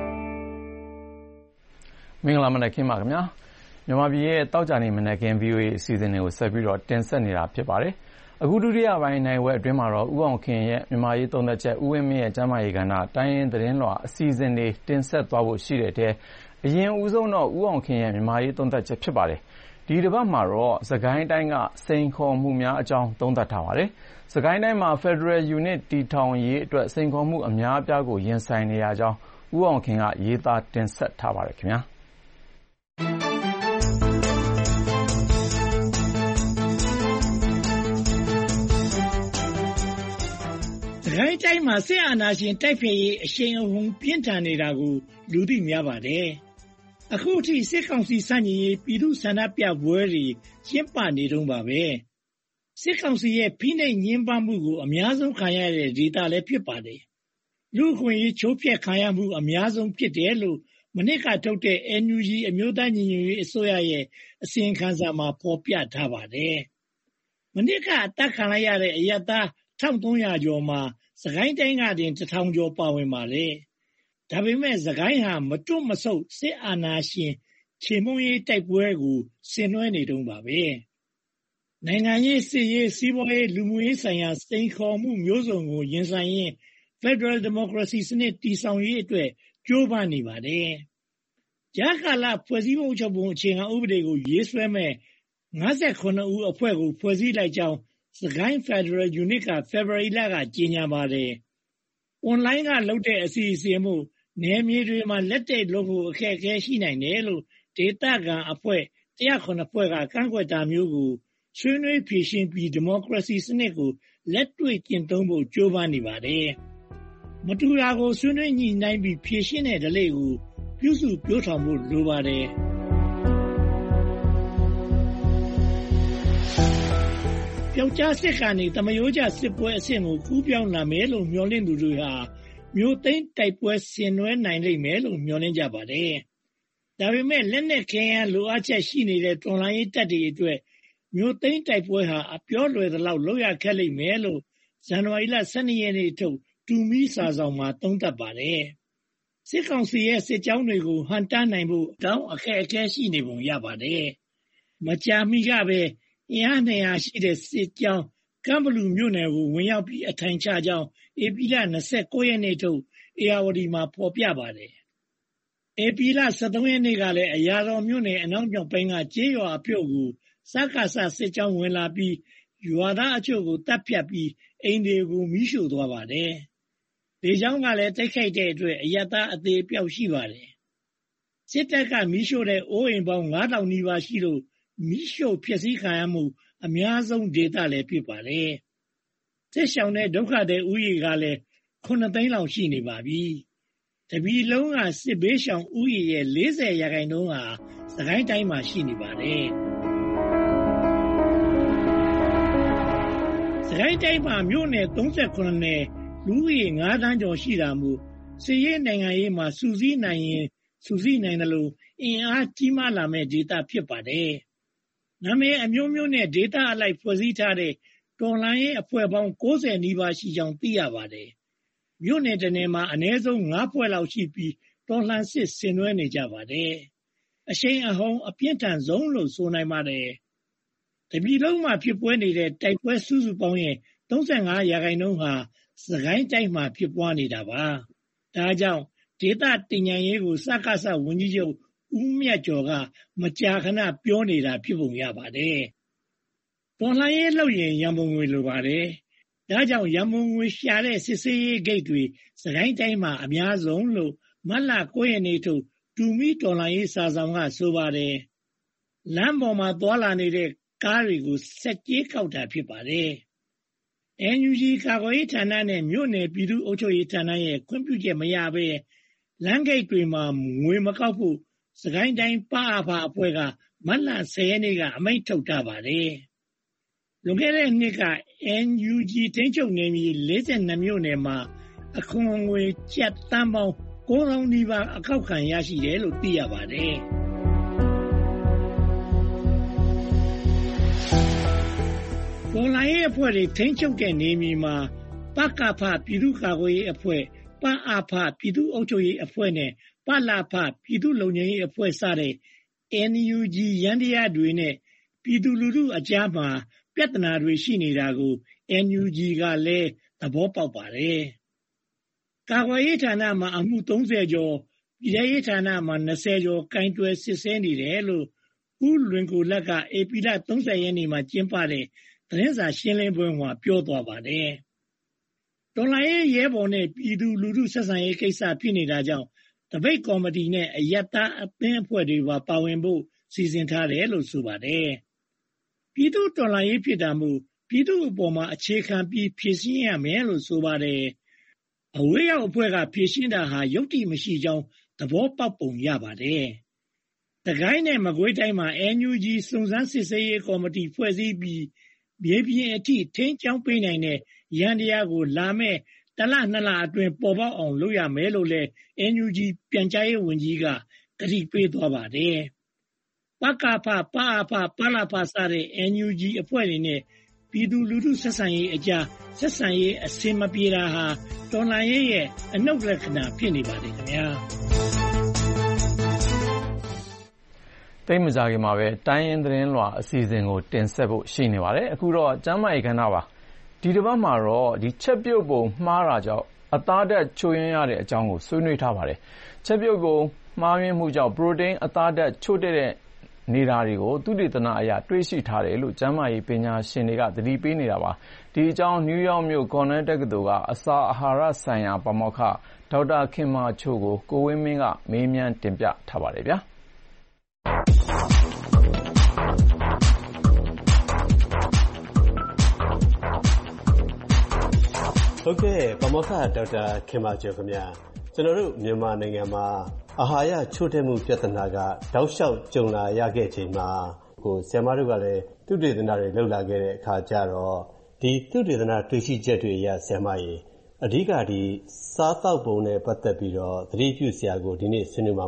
မင်္ဂလာမနက်ခင်းပါခင်ဗျာမြန်မာပြည်ရဲ့တောက်ကြနေမနက်ခင်း VOA အစီအစဉ်တွေကိုဆက်ပြီးတော့တင်ဆက်နေတာဖြစ်ပါတယ်အခုဒုတိယပိုင်းနိုင်ဝက်အတွင်းမှာတော့ဦးအောင်ခင်ရဲ့မြန်မာရေးသုံးသက်ချက်ဦးဝင်းမင်းရဲ့ကျမ်းမာရေးကဏ္ဍတိုင်းရင်းသတင်းလွှာအစီအစဉ်တွေတင်ဆက်သွားဖို့ရှိတဲ့တဲ့အရင်ဦးဆုံးတော့ဦးအောင်ခင်ရဲ့မြန်မာရေးသုံးသက်ချက်ဖြစ်ပါတယ်ဒီတစ်ပတ်မှာတော့စကိုင်းတိုင်းကစိန်ခေါ်မှုများအကြောင်းသုံးသပ်ထားပါတယ်စကိုင်းတိုင်းမှာ Federal Unit တည်ထောင်ရေးအတွက်စိန်ခေါ်မှုအများအပြားကိုရင်ဆိုင်နေရကြောင်းဦးအောင်ခင်ကရေးသားတင်ဆက်ထားပါတယ်ခင်ဗျာစကိုင်းတိုင်းမှာစစ်အာဏာရှင်တိုက်ဖျက်ရေးအရှိန်အဟုန်ပြင်းထန်နေတာကိုလူသိများပါတယ်။အခုထိစစ်ကောင်စီဆန့်ကျင်ရေးပြည်သူ့ဆန္ဒပြပွဲတွေကျင်းပနေတုန်းပါပဲ။စစ်ကောင်စီရဲ့ဖိနှိပ်ညှဉ်းပန်းမှုကိုအများဆုံးခံရတဲ့ဒေသလည်းဖြစ်ပါတယ်။လူ့အခွင့်အရေးချိုးဖျက်ခံရမှုအများဆုံးဖြစ်တယ်လို့မနှစ်ကထုတ်တဲ့ NUG အမျိုးသားညီညွတ်ရေးအစိုးရရဲ့အစီရင်ခံစာမှာဖော်ပြထားပါတယ်။မနှစ်ကအသက်ခံလိုက်ရတဲ့အရပ်သား1300ကျော်မှာစကိုင်းတိုင်းကတင်1000ကျော်ပါဝင်ပါတယ်။ဒါပေမဲ့စကိုင်းဟာမတွတ်မဆုတ်စစ်အာဏာရှင်ချေမှုန်းရေးတိုက်ပွဲကိုဆင်နွှဲနေတုန်းပါပဲ။နိုင်ငံရေးစစ်ရေးစီးပွားရေးလူမှုရေးဆိုင်ရာစိန်ခေါ်မှုမျိုးစုံကိုရင်ဆိုင်ရင်း Federal Democracy စနစ်တည်ဆောက်ရေးအတွက်ကြိုးပမ်းနေပါတယ်။ကြားကာလဖွဲ့စည်းပုံချုပ်ပုံအခြေခံဥပဒေကိုရေးဆွဲမဲ့58ဦးအဖွဲ့ကိုဖွဲ့စည်းလိုက်ကြောင်းစကိုင်း Federal Unit က February လကကြေညာပါတယ်။ Online ကလုပ်တဲ့အစီအစဉ်မို့နယ်မြေတွေမှာလက်တွေ့လုပ်ဖို့အခက်အခဲရှိနိုင်တယ်လို့ဒေသခံအဖွဲ့109ဖွဲ့ကကန့်ကွက်တာမျိုးကိုဆွေးနွေးဖြေရှင်းပြီးဒီမိုကရေစီစနစ်ကိုလက်တွေ့ကျင့်သုံးဖို့ကြိုးပမ်းနေပါတယ်။မတူတာကိုဆွေးနွေးညှိနှိုင်းပြီးဖြေရှင်းတဲ့ဓလေ့ကိုပြုစုပြောထောင်ဖို့လိုပါတယ်။ပျောက်ကြားစစ်ကနေသမယိုးကျစစ်ပွဲအဆင့်ကိုကူးပြောင်းလာမယ်လို့မျှော်လင့်သူတွေဟာမြို့သိမ်းတိုက်ပွဲဆင်နွှဲနိုင်လိမ့်မယ်လို့မျှော်လင့်ကြပါတယ်။ဒါပေမဲ့လက်နက်ခဲယမ်းလိုအပ်ချက်ရှိနေတဲ့တော်လှန်ရေးတပ်တွေအတွက်မြို့သိမ်းတိုက်ပွဲဟာအပြောလွယ်သလောက်လုပ်ရခက်လိမ့်မယ်လို့ဇန်နဝါရီလ12ရက်နေ့ထုတ်တူမီစာဆောင်မှာသုံးသပ်ပါတယ်။စစ်ကောင်စီရဲ့စစ်ကြောင်းတွေကိုဟန်တားနိုင်ဖို့တောင်းအခက်အခဲရှိနေပုံရပါတယ်။မကြာမီကပဲအင်အား200ရှိတဲ့စစ်ကြောင်းကမ်ဘလူမြို့နယ်ကိုဝင်ရောက်ပြီးအထိုင်ချကြောင်းဧပြီလ29ရက်နေ့ထုတ်အေယာဝတီမှာဖော်ပြပါတယ်ဧပြီလ 13 ရက်နေ့ကလည်းအရာတော်မြို့နယ်အနောက်မြောက်ပိုင်းကကျေးရွာအပြုတ်ကိုစကစစစ်ကြောင်းဝင်လာပြီးရွာသားအချို့ကိုတပ်ဖြတ်ပြီးအိမ်တွေကိုမီးရှို့သွားပါတယ်။လေကြောင်းကလည်းတိုက်ခိုက်တဲ့အတွက်အရပ်သားအသေးအပျောက်ရှိပါတယ်။စစ်တပ်ကမီးရှို့တဲ့အိုးအိမ်ပေါင်း 9,000 နီးပါးရှိလို့မီးရှို့ဖျက်ဆီးခံရမှုအများဆုံးဒေသလည်းဖြစ်ပါတယ်။စစ်ရှောင်တဲ့ဒုက္ခသည်ဦးရေကလည်း 9 သိန်းလောက်ရှိနေပါပြီ။တပြည်လုံးကစစ်ဘေးရှောင်ဦးရေရဲ့ 40% ဟာစကိုင်းတိုင်းမှာရှိနေပါတယ်။စကိုင်းတိုင်းမှာမြို့နယ် 38 နယ်လူဦးရေ 5 သန်းကျော်ရှိတာမို့စစ်ရေးနိုင်ငံရေးမှာစူးစီးနိုင်ရင်စူးစီးနိုင်တယ်လို့အင်အားကြီးမားလာမဲ့ဒေသဖြစ်ပါတယ်။နာမည်အမျိုးမျိုးနဲ့ဒေသအလိုက်ဖွဲ့စည်းထားတဲ့တော်လှန်ရေးအဖွဲ့ပေါင်း 90 နီးပါးရှိကြောင်းသိရပါတယ်။မြို့နယ်တစ်နယ်မှာအနည်းဆုံး 5 ဖွဲ့လောက်ရှိပြီးတော်လှန်စစ်ဆင်နွှဲနေကြပါတယ်။အရှိန်အဟုန်အပြင်းထန်ဆုံးလို့ဆိုနိုင်ပါတယ်။တပြည်လုံးမှာဖြစ်ပွားနေတဲ့တိုက်ပွဲစုစုပေါင်းရဲ့ 35% ဟာစကိုင်းတိုင်းမှာဖြစ်ပွားနေတာပါ။ဒါကြောင့်ဒေသတည်ငြိမ်ရေးကိုစကစဝန်ကြီးချုပ်ဦးမြတ်ကျော်ကမကြာခဏပြောနေတာဖြစ်ပုံရပါတယ်။တော်လှန်ရေးလုပ်ရင်ရန်ပုံငွေလိုပါတယ်။ဒါကြောင့်ရန်ပုံငွေရှာတဲ့စစ်ဆေးရေးဂိတ်တွေစကိုင်းတိုင်းမှာအများဆုံးလို့မတ်လ 9 ရက်နေ့ထုတ်တူမီတော်လှန်ရေးစာဆောင်ကဆိုပါတယ်။လမ်းပေါ်မှာသွားလာနေတဲ့ကားတွေကိုဆက်ကြေးကောက်တာဖြစ်ပါတယ်။ NUG ကာကွယ်ရေးဌာနနဲ့မြို့နယ်ပြည်သူ့အုပ်ချုပ်ရေးဌာနရဲ့ခွင့်ပြုချက်မရဘဲလမ်းဂိတ်တွေမှာငွေမကောက်ဖို့စကိုင်းတိုင်းပအဖအဖွဲ့ကမတ်လ 10 ရက်နေ့ကအမိန့်ထုတ်ထားပါတယ်။လွန်ခဲ့တဲ့နှစ်က NUG ထိန်းချုပ်နယ်မြေ 42 မြို့နယ်မှာအခွန်ငွေကျပ်သန်းပေါင်း 9,000 နီးပါးအကောက်ခံရရှိတယ်လို့သိရပါတယ်။တော်လှန်ရေးအဖွဲ့တွေထိန်းချုပ်တဲ့နယ်မြေမှာပကဖပြည်သူ့ကာကွယ်ရေးအဖွဲ့ပအဖပြည်သူ့အုပ်ချုပ်ရေးအဖွဲ့နဲ့ပလဖပြည်သူ့လုံခြုံရေးအဖွဲ့စတဲ့ NUG ယန္တရားတွေနဲ့ပြည်သူလူထုအကြားမှာပြဿနာတွေရှိနေတာကို NUG ကလည်းသဘောပေါက်ပါတယ်။ကာကွယ်ရေးဌာနမှာအမှု 30 ကျော်ပြည်ထောင်ရေးဌာနမှာ 20 ကျော်ကင်တွယ်စစ်ဆေးနေတယ်လို့ဦးလွင်ကိုလတ်ကဧပြီလ 30 ရက်နေ့မှာကျင်းပတဲ့သတင်းစာရှင်းလင်းပွဲမှာပြောသွားပါတယ်။တော်လှန်ရေးရဲဘော်နဲ့ပြည်သူလူထုဆက်ဆံရေးကိစ္စဖြစ်နေတာကြောင့်တပိတ်ကော်မတီနဲ့အယက်သားအသင်းအဖွဲ့တွေပါဝင်ဖို့စီစဉ်ထားတယ်လို့ဆိုပါတယ်။ပြည်သူတော်လှန်ရေးဖြစ်တာမို့ပြည်သူအပေါ်မှာအခြေခံပြီးဖြည့်ရှင်းရမယ်လို့ဆိုပါတယ်။အဝေးရောက်အဖွဲ့ကဖြည့်ရှင်းတာဟာယုတ်တိမရှိကြောင်းသဘောပေါက်ပုံရပါတယ်။တကိုင်းနဲ့မကွေးတိုင်းမှာ NUG စုံစမ်းစစ်ဆေးရေးကော်မတီဖွဲ့စည်းပြီးမြေပြင်အထိထိန်းကျောင်းပေးနိုင်တဲ့ရန်တရားကိုလာမဲ့1 လ 2 လအတွင်းပေါ်ပေါက်အောင်လုပ်ရမယ်လို့လည်း NUG ပြန်ကြားရေးဝန်ကြီးကကတိပေးသွားပါတယ်။ပကဖပအဖပလဖစတဲ့ NUG အဖွဲ့တွေနဲ့ပြည်သူလူထုဆက်ဆံရေးအကြားဆက်ဆံရေးအဆင်မပြေတာဟာတော်လှန်ရေးရဲ့အနှုတ်လက္ခဏာဖြစ်နေပါတယ်ခင်ဗျာ။သိပ်မကြာခင်မှာပဲတိုင်းရင်းသတင်းလွှာအစီအစဉ်ကိုတင်ဆက်ဖို့ရှိနေပါတယ်။အခုတော့ကျမ်းမာရေးကဏ္ဍပါ။ဒီတစ်ပတ်မှာတော့ချက်ပြုတ်ပုံမှားတာကြောင့်အသားဓာတ်ချို့ယွင်းရတဲ့အကြောင်းကိုဆွေးနွေးထားပါတယ်။ချက်ပြုတ်ပုံမှားယွင်းမှုကြောင့်ပရိုတိန်းအသားဓာတ်ချို့တဲ့နေတာတွေကိုသုတေသနအရတွေ့ရှိထားတယ်လို့ကျန်းမာရေးပညာရှင်တွေကသတိပေးနေတာပါ။ဒီအကြောင်းနယူးယောက်မြို့ကော်နယ်တက္ကသိုလ်ကအစာအာဟာရဆိုင်ရာပါမောက္ခဒေါက်တာခင်မာချိုကိုကိုဝင်းမင်းကမေးမြန်းတင်ပြထားပါတယ်ဗျာ။ဟုတ်ကဲ့ပါမောက္ခဒေါက်တာခင်မာချိုခင်ဗျာကျွန်တော်တို့မြန်မာနိုင်ငံမှာအာဟာရချို့တဲ့မှုပြဿနာကတောက်လျှောက်ကြုံလာရခဲ့ချိန်မှာဆရာမတို့ကလည်းသုတေသနတွေလုပ်လာခဲ့တဲ့အခါကျတော့ဒီသုတေသနတွေ့ရှိချက်တွေအရဆရာမကြီးအဓိကဒီစားသောက်ပုံနဲ့ပတ်သက်ပြီးတော့သတိပြုစရာကိုဒီနေ့ဆွေးနွေးမှာမို့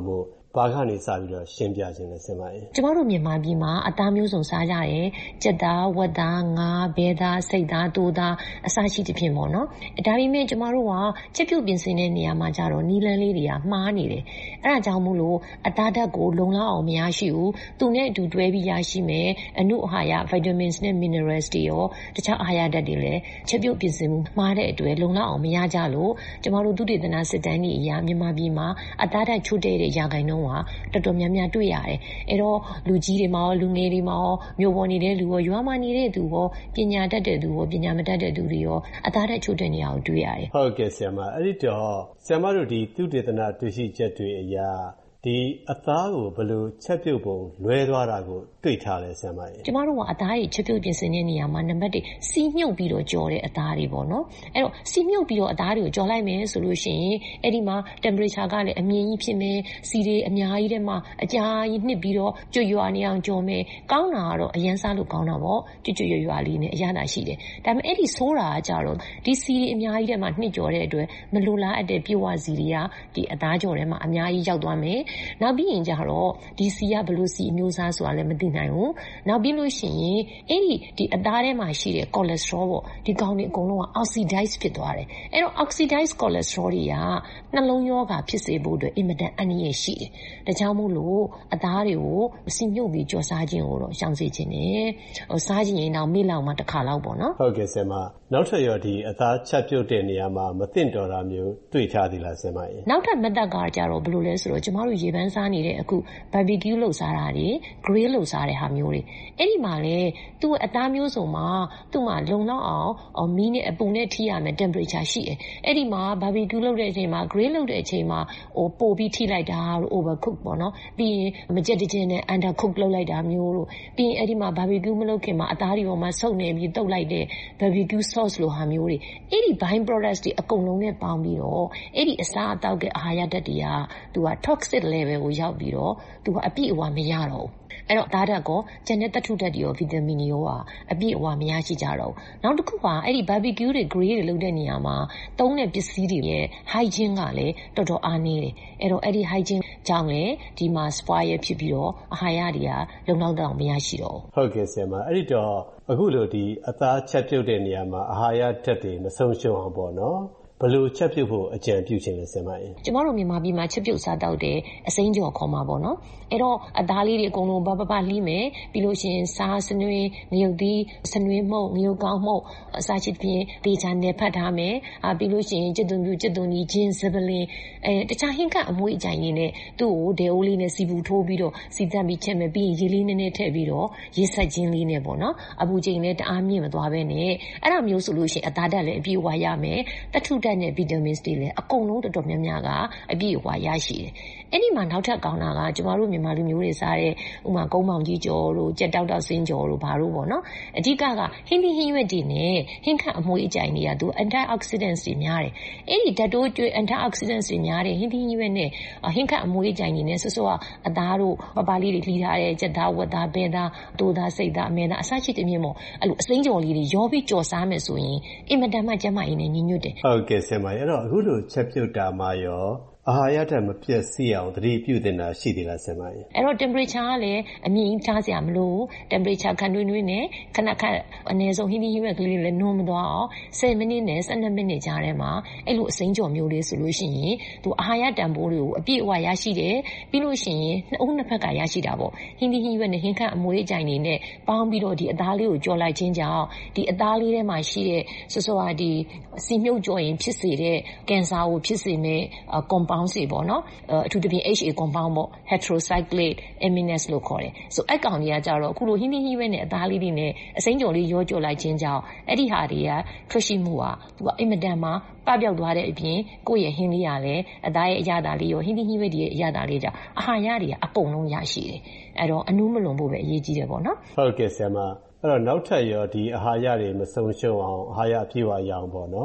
ဘာကနေစပြီးတော့ရှင်းပြခြင်းလဲဆင်မရေကျမတို့မြန်မာပြည်မှာအသားမျိုးစုံစားကြတယ်ကြက်သားဝက်သားငါးဘဲသားစိတ်သားတိုးသားအစရှိသဖြင့်ပေါ့နော်ဒါပေမဲ့ကျမတို့ကချက်ပြုတ်ပြင်ဆင်တဲ့နေရာမှာကြတော့နီလန်းလေးတွေကမှားနေတယ်အဲ့ဒါကြောင့်မို့လို့အသားဓာတ်ကိုလုံလောက်အောင်မရရှိဘူးသူနဲ့အတူတွဲပြီးရရှိမယ်အနုအာဟာရ vitamins နဲ့ minerals တွေရောတခြားအာဟာရဓာတ်တွေလည်းချက်ပြုတ်ပြင်ဆင်မှုမှားတဲ့အတွက်လုံလောက်အောင်မရကြလို့ကျမတို့သုတေသနစစ်တမ်းတွေအရမြန်မာပြည်မှာအသားဓာတ်ချို့တဲ့ရာခိုင်နှုန်းကတော်တော်များများတွေ့ရတယ်အဲ့တော့လူကြီးတွေမှာရောလူငယ်တွေမှာရောမြို့ပေါ်နေတဲ့လူရောရွာမှာနေတဲ့သူရောပညာတတ်တဲ့သူရောပညာမတတ်တဲ့သူတွေရောအသားဓာတ်ချို့တဲ့နေရာကိုတွေ့ရတယ်ဟုတ်ကဲ့ဆရာမအဲ့ဒီတော့ဆရာမတို့ဒီသုတေသနတွေ့ရှိချက်တွေအရာဒီအသားကိုဘယ်လိုချက်ပြုတ်ပုံလွဲသွားတာကိုတွေ့ထားလဲဆရာမရေကျမတို့ကအသားကြီးချက်ပြုတ်ပြင်ဆင်တဲ့နေရာမှာနံပါတ်1စီမြုပ်ပြီးတော့ကြော်တဲ့အသားတွေပေါ့နော်အဲ့တော့စီမြုပ်ပြီးတော့အသားတွေကိုကြော်လိုက်မယ်ဆိုလို့ရှိရင်အဲ့ဒီမှာ temperature ကလည်းအမြင့်ကြီးဖြစ်မယ်စီတွေအများကြီးထဲမှာအကြာကြီးနှစ်ပြီးတော့ကြွရွာနေအောင်ကြော်မယ်ကောင်းတာကတော့အရန်စားလို့ကောင်းတာပေါ့ကြွရွာလေးနဲ့အရသာရှိတယ်ဒါပေမဲ့အဲ့ဒီဆိုးတာကကြတော့ဒီစီတွေအများကြီးထဲမှာနှစ်ကြော်တဲ့အတွက်မလိုလားအပ်တဲ့ပြည့်ဝစီတွေကဒီအသားကြော်ထဲမှာအများကြီးရောက်သွားမယ်နောက်ပြီးရင်ကြတော့ဒီစီကဘလို့စီအမျိုးအစားဆိုတာလည်းမသိနိုင်ဘူးနောက်ပြီးလို့ရှိရင်အဲ့ဒီအသားထဲမှာရှိတဲ့ cholesterol ပေါ့ဒီကောင်တွေအကုန်လုံးက oxidize ဖြစ်သွားတယ်အဲ့တော့ oxidize cholesterol တွေကနှလုံးရောဂါဖြစ်စေဖို့အတွက်အင်မတန်အန္တရာယ်ရှိတယ်ဒါကြောင့်မို့လို့အသားတွေကိုစီမြုပ်ပြီးကြော်စားခြင်းကိုတော့ရှောင်စေချင်တယ်စားခြင်းရင်တော့မိလောက်မှတစ်ခါလောက်ပေါ့နော်ဟုတ်ကဲ့ဆရာမနောက်ထပ်ရောဒီအသားချက်ပြုတ်တဲ့နေရာမှာမသင့်တော်တာမျိုးတွေ့ထားသေးလားဆရာမရေနောက်ထပ်မတ်တပ်ကကြတော့ဘယ်လိုလဲဆိုတော့ကျမတို့ရေပန်းစားနေတဲ့အခု barbecue လုပ်စားတာတွေ grill လုပ်စားတဲ့ဟာမျိုးတွေအဲ့ဒီမှာလေသူ့အသားမျိုးစုံမှာသူ့မှာလုံလောက်အောင်မီးနဲ့အပူနဲ့ထိရမယ် temperature ရှိတယ်အဲ့ဒီမှာ barbecue လုပ်တဲ့အချိန်မှာ grill လုပ်တဲ့အချိန်မှာပို့ပြီးထိလိုက်တာတို့ overcook ပေါ့နော်ပြီးရင်မကြက်တကျင်းနဲ့ undercook လုပ်လိုက်တာမျိုးတို့ပြီးရင်အဲ့ဒီမှာ barbecue မလုပ်ခင်မှာအသားတွေပေါ်မှာဆုပ်နေပြီးတုပ်လိုက်တဲ့ barbecue sauce လိုဟာမျိုးတွေအဲ့ဒီ by products တွေအကုန်လုံးနဲ့ပေါင်းပြီးတော့အဲ့ဒီအစားအသောက်ရဲ့အာဟာရဓာတ်တွေကသူက toxic level ကိုရောက်ပြီးတော့သူကအပြည့်အဝမရတော့ဘူးအဲ့တော့သားဓာတ်ကောကျန်တဲ့သတ္ထုဓာတ်တွေရောဗီတာမင်တွေရောအပြည့်အဝမရရှိကြတော့ဘူးနောက်တစ်ခုကအဲ့ဒီ barbecue တွေ grill တွေလုပ်တဲ့နေရာမှာသုံးတဲ့ပစ္စည်းတွေရဲ့ hygiene ကလည်းတော်တော်အားနည်းတယ်အဲ့တော့အဲ့ဒီ hygiene ကြောင့်လည်းဒီမှာ spoil ဖြစ်ပြီးတော့အာဟာရတွေကလုံလောက်တော့မရရှိတော့ဘူးဟုတ်ကဲ့ဆရာမအဲ့ဒီတော့အခုလိုဒီအသားချက်ပြုတ်တဲ့နေရာမှာအာဟာရဓာတ်တွေမဆုံးရှုံးအောင်ပေါ့နော်ဘယ်လိုချက်ပြုတ်ဖို့အကြံပြုချင်လဲဆင်မရေကျမတို့မြန်မာပြည်မှာချက်ပြုတ်စားတောက်တဲ့အစိမ်းကြော်ခေါ်မှာပေါ့နော်အဲ့တော့အသားလေးတွေအကုန်လုံးပပလှီးမယ်ပြီးလို့ရှိရင်စားစနွေးငရုတ်သီးစနွေးမှုန့်ငရုတ်ကောင်းမှုန့်အစားရှိဖြင့်တေချာနယ်ဖတ်ထားမယ်ပြီးလို့ရှိရင်ကျက်သွန်ပြူကျက်သွန်ကြီးဂျင်းစပလင်တခြားဟင်းကအမွှေးအကြိုင်လေးနဲ့သူ့ကိုဒဲအိုးလေးနဲ့စီပူထိုးပြီးတော့စီတတ်ပြီးချက်မယ်ပြီးရင်ရေလေးနည်းနည်းထည့်ပြီးတော့ရေဆက်ချင်းလေးနဲ့ပေါ့နော်အပူချိန်နဲ့တအားမြင့်မသွားဘဲနဲ့အဲ့ဒါမျိုးဆိုလို့ရှိရင်အသားဓာတ်လည်းအပြည့်အဝရမယ်တထုဓာတ်နဲ့ vitamins တွေလည်းအကုန်လုံးတော်တော်များများကအပြည့်အဝရရှိတယ်အဲ့ဒီမှာနောက်ထပ်ကောင်းတာကကျမတို့မြန်မာလူမျိုးတွေစားတဲ့ဥမာကုန်းမောင်ကြီးကြော်တို့ကြက်တောက်တောက်စင်းကြော်တို့ဘာလို့ပေါ့နော်အဓိကဟင်းသီးဟင်းရွက်တွေနဲ့ဟင်းခန့်အမွှေးအကြိုင်တွေကသူ antioxidants တွေများတယ်အဲ့ဒီဓာတ်တိုးကျွေး antioxidants တွေများတယ်ဟင်းသီးဟင်းရွက်နဲ့ဟင်းခန့်အမွှေးအကြိုင်တွေနဲ့ဆော့အသားတို့ပပလေးတွေလှီးထားတဲ့ကြက်သားဝက်သားဘဲသားတိုးသားစိတ်သားအမဲသားအစရှိတဲ့မြင့်မို့အဲ့လိုအစိမ်းကြော်လေးတွေရောပြီးကြော်စားမယ်ဆိုရင်အင်မတန်မှကျန်းမာရေးနဲ့ညီညွတ်တယ်ဟုတ်ကဲ့ဆင်ပါအဲ့တော့အခုလိုချက်ပြုတ်တာမှာရောအာဟာရဓာတ်မပြည့်စုံအောင်သတိပြုသင့်တာရှိသေးလားဆင်မရေအဲ့တော့ temperature ကလည်းအမြင့်ကြီးထားစရာမလိုဘူး temperature ခန့်တွင်းတွင်းနဲ့ခဏခဏအနည်းဆုံးဟင်းသီးဟင်းရွက်ကလေးလည်းနှိုးမသွားအောင်10မိနစ်နဲ့12မိနစ်ကြားထဲမှာအဲ့လိုအစိမ်းကြော်မျိုးလေးဆိုလို့ရှိရင်သူအာဟာရတန်ဖိုးတွေကိုအပြည့်အဝရရှိတယ်ပြီးလို့ရှိရင်နှစ်ဦးနှစ်ဖက်ကရရှိတာပေါ့ဟင်းသီးဟင်းရွက်နဲ့ဟင်းခန့်အမွှေးအကြိုင်တွေနဲ့ပေါင်းပြီးတော့ဒီအသားလေးကိုကြော်လိုက်ခြင်းကြောင့်ဒီအသားလေးထဲမှာရှိတဲ့ဒီစီမြုပ်ကြော်ရင်ဖြစ်စေတဲ့ကင်ဆာကိုဖြစ်စေမဲ့ compound တွေပေါ့နော်အထူးသဖြင့် HA compound ပေါ့ heterocyclate amines လို့ခေါ်တယ်ဆိုအဲ့ကောင်ကြီးကကြတော့အခုလိုဟင်းသီးဟင်းရွက်နဲ့အသားလေးတွေနဲ့အစိမ်းကြော်လေးရောကြော်လိုက်ခြင်းကြောင့်အဲ့ဒီဟာတွေကထွက်ရှိမှုဟာသူကအင်မတန်မှပပျောက်သွားတဲ့အပြင်ကိုယ့်ရဲ့ဟင်းလေးကလည်းအသားရဲ့အရသာလေးရောဟင်းသီးဟင်းရွက်တွေရဲ့အရသာလေးကြောင့်အာဟာရတွေကအကုန်လုံးရရှိတယ်အဲ့တော့အနူးမလွန်ဖို့ပဲအရေးကြီးတယ်ပေါ့နော်ဟုတ်ကဲ့ဆရာမအဲ့တော့နောက်ထပ်ရောဒီအာဟာရတွေမဆုံးရှုံးအောင်အာဟာရအပြည့်အဝရအောင်ပေါ့နော်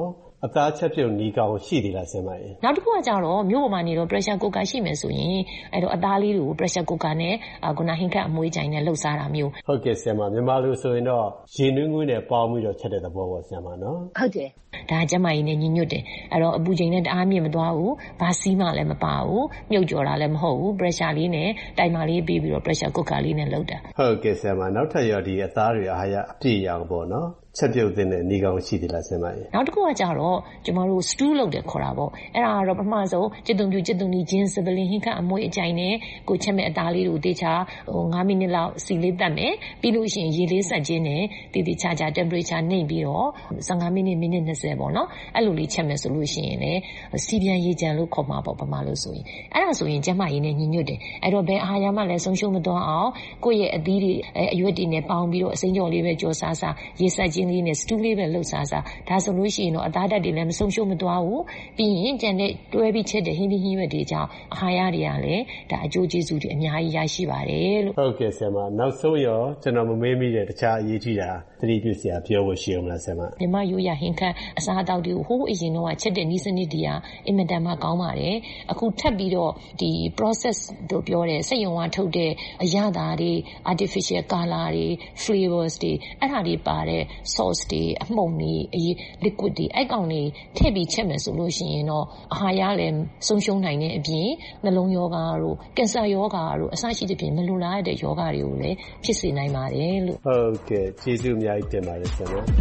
အသားချက်ပြုတ်နီးကောင်းရှိသေးလားဆရာမရေနောက်တစ်ခုကကြတော့မြို့ပေါ်မှာနေတော့ pressure cooker ရှိမယ်ဆိုရင်အဲ့တော့အသားလေးတွေကို pressure cooker နဲ့ခုနဟင်းခတ်အမွှေးကြိုင်နဲ့လှုပ်စားတာမျိုးဟုတ်ကဲ့ဆရာမမြန်မာလူဆိုရင်တော့ရေနွေးငွေးနဲ့ပေါင်းပြီးတော့ချက်တဲ့သဘောပေါ့ဆရာမနော်ဟုတ်တယ်ဒါကျမကြီးနဲ့ညီညွတ်တယ်အဲ့တော့အပူချိန်နဲ့တအားမြင့်မသွားဘူးဘာစီးမှလည်းမပါဘူးမြုပ်ကြော်တာလည်းမဟုတ်ဘူး pressure လေးနဲ့တိုင်မာလေးပေးပြီးတော့ pressure cooker လေးနဲ့လှုပ်တာဟုတ်ကဲ့ဆရာမနောက်ထပ်ရောဒီအသားတွေအာဟာရအပြည့်ရအောင်ပေါ့နော်ချက်ပြုတ်တဲ့နီးကောင်းရှိသေးလားဆရာမရေနောက်တစ်ခုကကြတော့ကျမတို့ stew လုပ်တယ်ခေါ်တာပေါ့အဲ့ဒါကတော့ပထမဆုံးကျက်သွန်ပြူကျက်သွန်ဒီဂျင်းစပလင်ဟင်းခတ်အမွှေးအကြိုင်နဲ့ကိုချက်မဲ့အသားလေးကိုတေချာ9မိနစ်လောက်စီလေးတက်မယ်ပြီးလို့ရှိရင်ရေလေးဆက်ခြင်းနဲ့တည်တည်ချာချာ temperature နှိပ်ပြီးတော့15မိနစ်မိနစ်20ပေါ့နော်အဲ့လိုလေးချက်မယ်ဆိုလို့ရှိရင်လည်းစီပြန်ရေကြံလို့ခေါ်မှာပေါ့ပမာလို့ဆိုရင်အဲ့ဒါဆိုရင်ကျမရင်းနဲ့ညီညွတ်တယ်အဲ့တော့ဘယ်အာဟာရမှလည်းဆုံးရှုံးမသွားအောင်ကိုယ့်ရဲ့အသီးတွေအရွက်တွေနဲ့ပေါင်းပြီးတော့အစိမ်းကြော်လေးပဲကြော်စားစားရေဆက်ခြင်းလေးနဲ့ stew လေးပဲလှုပ်စားစားဒါဆိုလို့ရှိရင်တော့အသားဓာတ်တွေလည်းမဆုံးရှုံးမသွားဘူးပြီးရင်ကြံတဲ့တွဲပြီးချက်တဲ့ဟင်းသီးဟင်းရွက်တွေကြောင့်အာဟာရတွေကလည်းဒါအကျိုးကျေးဇူးတွေအများကြီးရရှိပါတယ်လို့ဟုတ်ကဲ့ဆရာမနောက်ဆုံးရောကျွန်တော်မမေးမိတဲ့တခြားအရေးကြီးတာသတိပြုစရာပြောဖို့ရှိအောင်လားဆရာမမြမရိုးရဟင်းခတ်အစားအသောက်တွေကိုဟိုးအရင်တော့ချက်တဲ့နည်းစနစ်တွေကအင်မတန်မှကောင်းပါတယ်အခုထပ်ပြီးတော့ဒီ process တို့ပြောတဲ့စက်ရုံကထုတ်တဲ့အရသာတွေ artificial color တွေ flavors တွေအဲ့ဒါတွေပါတဲ့ sauce တွေအမှုန့်တွေliquid တွေအဲ့ကောင်တွေထည့်ပြီးချက်မယ်ဆိုလို့ရှိရင်တော့အာဟာရလည်းဆုံးရှုံးနိုင်တဲ့အပြင်နှလုံးရောဂါတို့ကင်ဆာရောဂါတို့အစရှိတဲ့ပြင်မလိုလားတဲ့ရောဂါတွေကိုလည်းဖြစ်စေနိုင်ပါတယ်လို့ဟုတ်ကဲ့ကျေးဇူးအများကြီးတင်ပါတယ်ဆရာမ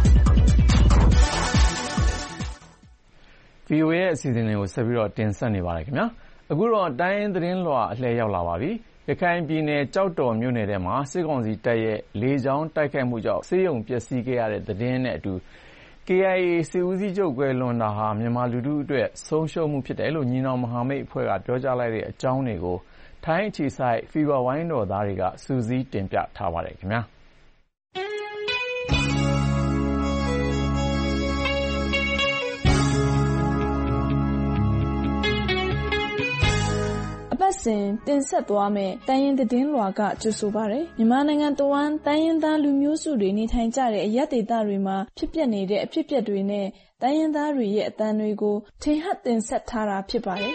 VOA ရဲ့အစီအစဉ်တွေကိုဆက်ပြီးတော့တင်ဆက်နေပါတယ်ခင်ဗျာအခုတော့တိုင်းသတင်းလွှာအလှည့်ရောက်လာပါပြီရခိုင်ပြည်နယ်ကြောက်တော်မြို့နယ်ထဲမှာစစ်ကောင်စီတပ်ရဲ့လေကြောင်းတိုက်ခိုက်မှုကြောင့်ဆေးရုံပျက်စီးခဲ့ရတဲ့သတင်းနဲ့အတူ KIA စစ်ဦးစီးချုပ်ကွယ်လွန်တာဟာမြန်မာလူထုအတွက်ဆုံးရှုံးမှုဖြစ်တယ်လို့ညီနောင်မဟာမိတ်အဖွဲ့ကပြောကြားလိုက်တဲ့အကြောင်းတွေကိုထိုင်းအခြေစိုက် Fever ဝိုင်းတော်သားတွေကစူးစီးတင်ပြထားပါတယ်ခင်ဗျာစဉ်တင်ဆက်သွားမယ်တိုင်းရင်းသတင်းလွှာကကြိုဆိုပါရယ်မြန်မာနိုင်ငံတဝန်းတိုင်းရင်းသားလူမျိုးစုတွေနေထိုင်ကြတဲ့အရပ်ဒေသတွေမှာဖြစ်ပျက်နေတဲ့အဖြစ်အပျက်တွေနဲ့တိုင်းရင်းသားတွေရဲ့အသံတွေကိုထင်ဟပ်တင်ဆက်ထားတာဖြစ်ပါတယ်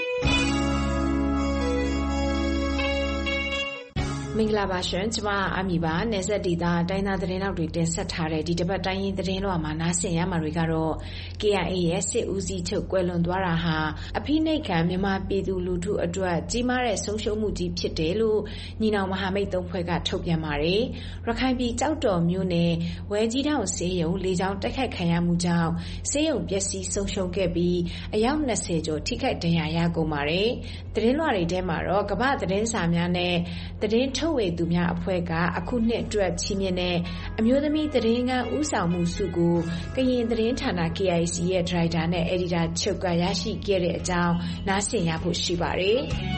မင်္ဂလာပါရှင်ကျမအမီပါနယ်စပ်ဒေသတိုင်းသားသတင်းလောက်တွေတင်ဆက်ထားတဲ့ဒီတစ်ပတ်တိုင်းရင်းသတင်းလွှာမှာနားဆင်ရမှာတွေကတော့ KIA ရဲ့စစ်ဦးစီးချုပ်ကွယ်လွန်သွားတာဟာအဖိနှိတ်ခံမြန်မာပြည်သူလူထုအတွက်ကြီးမားတဲ့ဆုံးရှုံးမှုကြီးဖြစ်တယ်လို့ညီနောင်မဟာမိတ်သုံးဖွဲ့ကထုတ်ပြန်ပါတယ်ရခိုင်ပြည်ကြောက်တော်မြို့နယ်ဝဲကြီးတောင်ဆေးရုံလေကြောင်းတိုက်ခိုက်ခံရမှုကြောင့်ဆေးရုံပျက်စီးဆုံးရှုံးခဲ့ပြီးအယောက်20ကျော်ထိခိုက်ဒဏ်ရာရကုန်ပါတယ်သတင်းလွှာတွေထဲမှာတော့ကမ္ဘာသတင်းစာများနဲ့သတင်းထုတ်ဝေသူများအဖွဲ့ကအခုနှစ်အတွက်ချီးမြှင့်တဲ့အမျိုးသမီးသတင်းကဦးဆောင်မှုစုကိုကရင်သတင်းဌာန KIC ရဲ့ဒါရိုက်တာနဲ့အယ်ဒီတာချုပ်ကရရှိခဲ့တဲ့အကြောင်းနားဆင်ရဖို့ရှိပါတယ်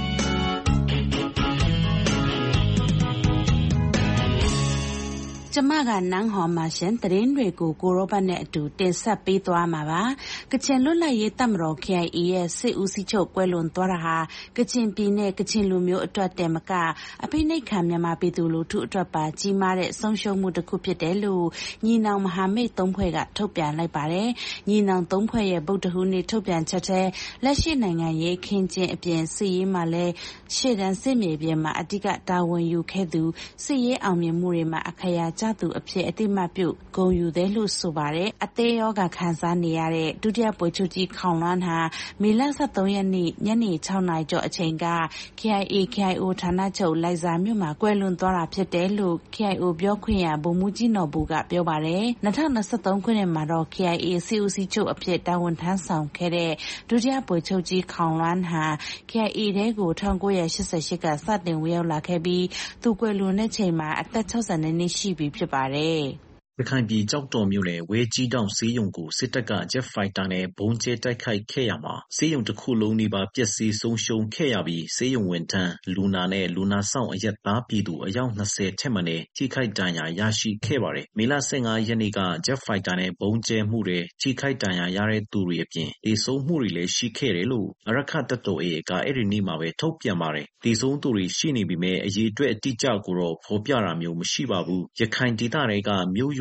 ကျမကနန်းဟော်မှာရှင်သတင်းတွေကိုကိုရောဘတ်နဲ့အတူတင်ဆက်ပေးသွားမှာပါကချင်လွတ်လပ်ရေးတပ်မတော် KIA ရဲ့စစ်ဦးစီးချုပ်ကွယ်လွန်သွားတာဟာကချင်ပြည်နယ်ကချင်လူမျိုးအတွက်တည်မကအဖိနှိတ်ခံမြန်မာပြည်သူလူထုအတွက်ပါကြီးမားတဲ့ဆုံးရှုံးမှုတစ်ခုဖြစ်တယ်လို့ညီနောင်မဟာမိတ်သုံးဖွဲ့ကထုတ်ပြန်လိုက်ပါတယ်ညီနောင်သုံးဖွဲ့ရဲ့ဗုဒ္ဓဟူးနေ့ထုတ်ပြန်ချက်ထဲလက်ရှိနိုင်ငံရေးခင်းကျင်းအပြင်စစ်ရေးမှာလည်းရှေ့တန်းစစ်မြေပြင်မှာအဓိကတာဝန်ယူခဲ့သူစစ်ရေးအောင်မြင်မှုတွေမှာအခရာကျသူအဖြစ်အတိမတ်ပြုဂုဏ်ယူတယ်လို့ဆိုပါတယ်အသေးရောဂါခံစားနေရတဲ့ဒုတိယဗိုလ်ချုပ်ကြီးခေါင်လွမ်းဟာမေလ23ရက်နေ့ညနေ6နာရီကျော်အချိန်က KIO ဌာနချုပ်လိုက်စာမြို့မှာကွယ်လွန်သွားတာဖြစ်တယ်လို့ KIO ပြောခွင့်ရဗိုလ်မှူးကြီးနော်ဘူကပြောပါတယ်2023ခုနှစ်မှာတော့ KIA စစ်ဦးစီးချုပ်အဖြစ်တာဝန်ထမ်းဆောင်ခဲ့တဲ့ဒုတိယဗိုလ်ချုပ်ကြီးခေါင်လွမ်းဟာ KIA ထဲကို1988ကစတင်ဝင်ရောက်လာခဲ့ပြီးသူကွယ်လွန်တဲ့ချိန်မှာအသက်60နှစ်ရှိပြီဖြစ်ပါတယ်ရခိုင်ပြည်ကြောက်တော်မြို့နယ်ဝဲကြီးတောင်ဆေးရုံကိုစစ်တပ်ကဂျက်ဖိုက်တာနဲ့ဘုံကျဲတိုက်ခိုက်ခဲ့ရမှာဆေးရုံတစ်ခုလုံးနီးပါးပျက်စီးဆုံးရှုံးခဲ့ရပြီးဆေးရုံဝန်ထမ်းလူနာနဲ့လူနာဆောင်အရက်သားပြည်သူအယောက်20ထက်မနည်းထိခိုက်ဒဏ်ရာရရှိခဲ့ပါတယ်။မေလ15ရက်နေ့ကဂျက်ဖိုက်တာနဲ့ဘုံကျဲမှုတွေထိခိုက်ဒဏ်ရာရတဲ့သူတွေအပြင်ဒေဆုံးမှုတွေလည်းရှိခဲ့တယ်လို့အရခတ်တပ်တော် AA ကအဲ့ဒီနေ့မှာပဲထုတ်ပြန်ပါတယ်။ဒေဆုံးသူတွေရှိနေပြီမဲ့အရေးအတွက်အတိအကျကိုတော့ဖော်ပြတာမျိုးမရှိပါဘူး။ရခိုင်ဒေသတွေကမြို့ရွ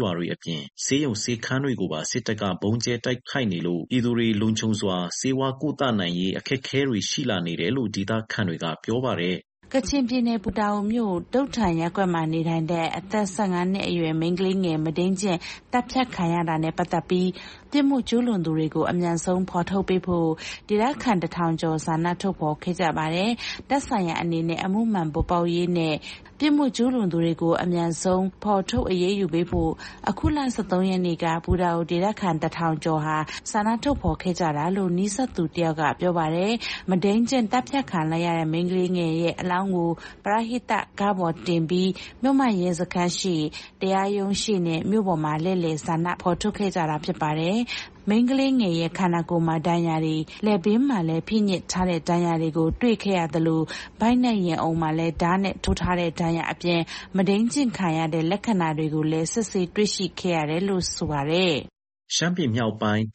ရွာတွေအပြင်ဆေးရုံဆေးခန်းတွေကိုပါစစ်တပ်ကဘုံကျဲတိုက်ခိုက်နေလို့ပြည်သူတွေလုံခြုံစွာဆေးဝါးကုသနိုင်ရေးအခက်အခဲတွေရှိလာနေတယ်လို့ဒေသခံတွေကပြောပါတယ်ကချင်ပြည်နယ်ပူတာအိုမြို့ဒုတ်ထန်ရပ်ကွက်မှာနေထိုင်တဲ့အသက်15နှစ်အရွယ်မိန်းကလေးငယ်မဒိန်းကျင့်တပ်ဖြတ်ခံရတာနဲ့ပတ်သက်ပြီးပြစ်မှုကျူးလွန်သူတွေကိုအမြန်ဆုံးဖော်ထုတ်ပေးဖို့ဒေသခံ1000ကျော်ဆန္ဒထုတ်ဖော်ခဲ့ကြပါတယ်။တပ်ဆိုင်ရာအနေနဲ့အမှုမှန်ပေါ်ပေါက်ရေးနဲ့ပြစ်မှုကျူးလွန်သူတွေကိုအမြန်ဆုံးဖော်ထုတ်အရေးယူပေးဖို့အခုလ23ရက်နေ့ကပူတာအိုဒေသခံ1000ကျော်ဟာဆန္ဒထုတ်ဖော်ခဲ့ကြတာလို့နီးစပ်သူတယောက်ကပြောပါတယ်။မဒိန်းကျင့်တပ်ဖြတ်ခံလိုက်ရတဲ့မိန်းကလေးငယ်ရဲ့အလောင်းကိုပရဟိတကားပေါ်တင်ပြီးမြို့မရဲစခန်းရှိတရားရုံးရှိနဲ့မြို့ပေါ်မှာလဲလှယ်ဆန္ဒဖော်ထုတ်ခဲ့ကြတာဖြစ်ပါတယ်။မိန်းကလေးငယ်ရဲ့ခန္ဓာကိုယ်မှာဒဏ်ရာတွေလက်ဘေးမှာလည်းဖိညစ်ထားတဲ့ဒဏ်ရာတွေကိုတွေ့ခဲ့ရသလိုဗိုက်နဲ့ရင်အုံမှာလည်းဓာတ်နဲ့ထိုးထားတဲ့ဒဏ်ရာအပြင်မဒိန်းကျင့်ခံရတဲ့လက္ခဏာတွေကိုလည်းစစ်ဆေးတွေ့ရှိခဲ့ရတယ်လို့ဆိုပါတယ်။ရှမ်းပြည်မြောက်ပိုင်း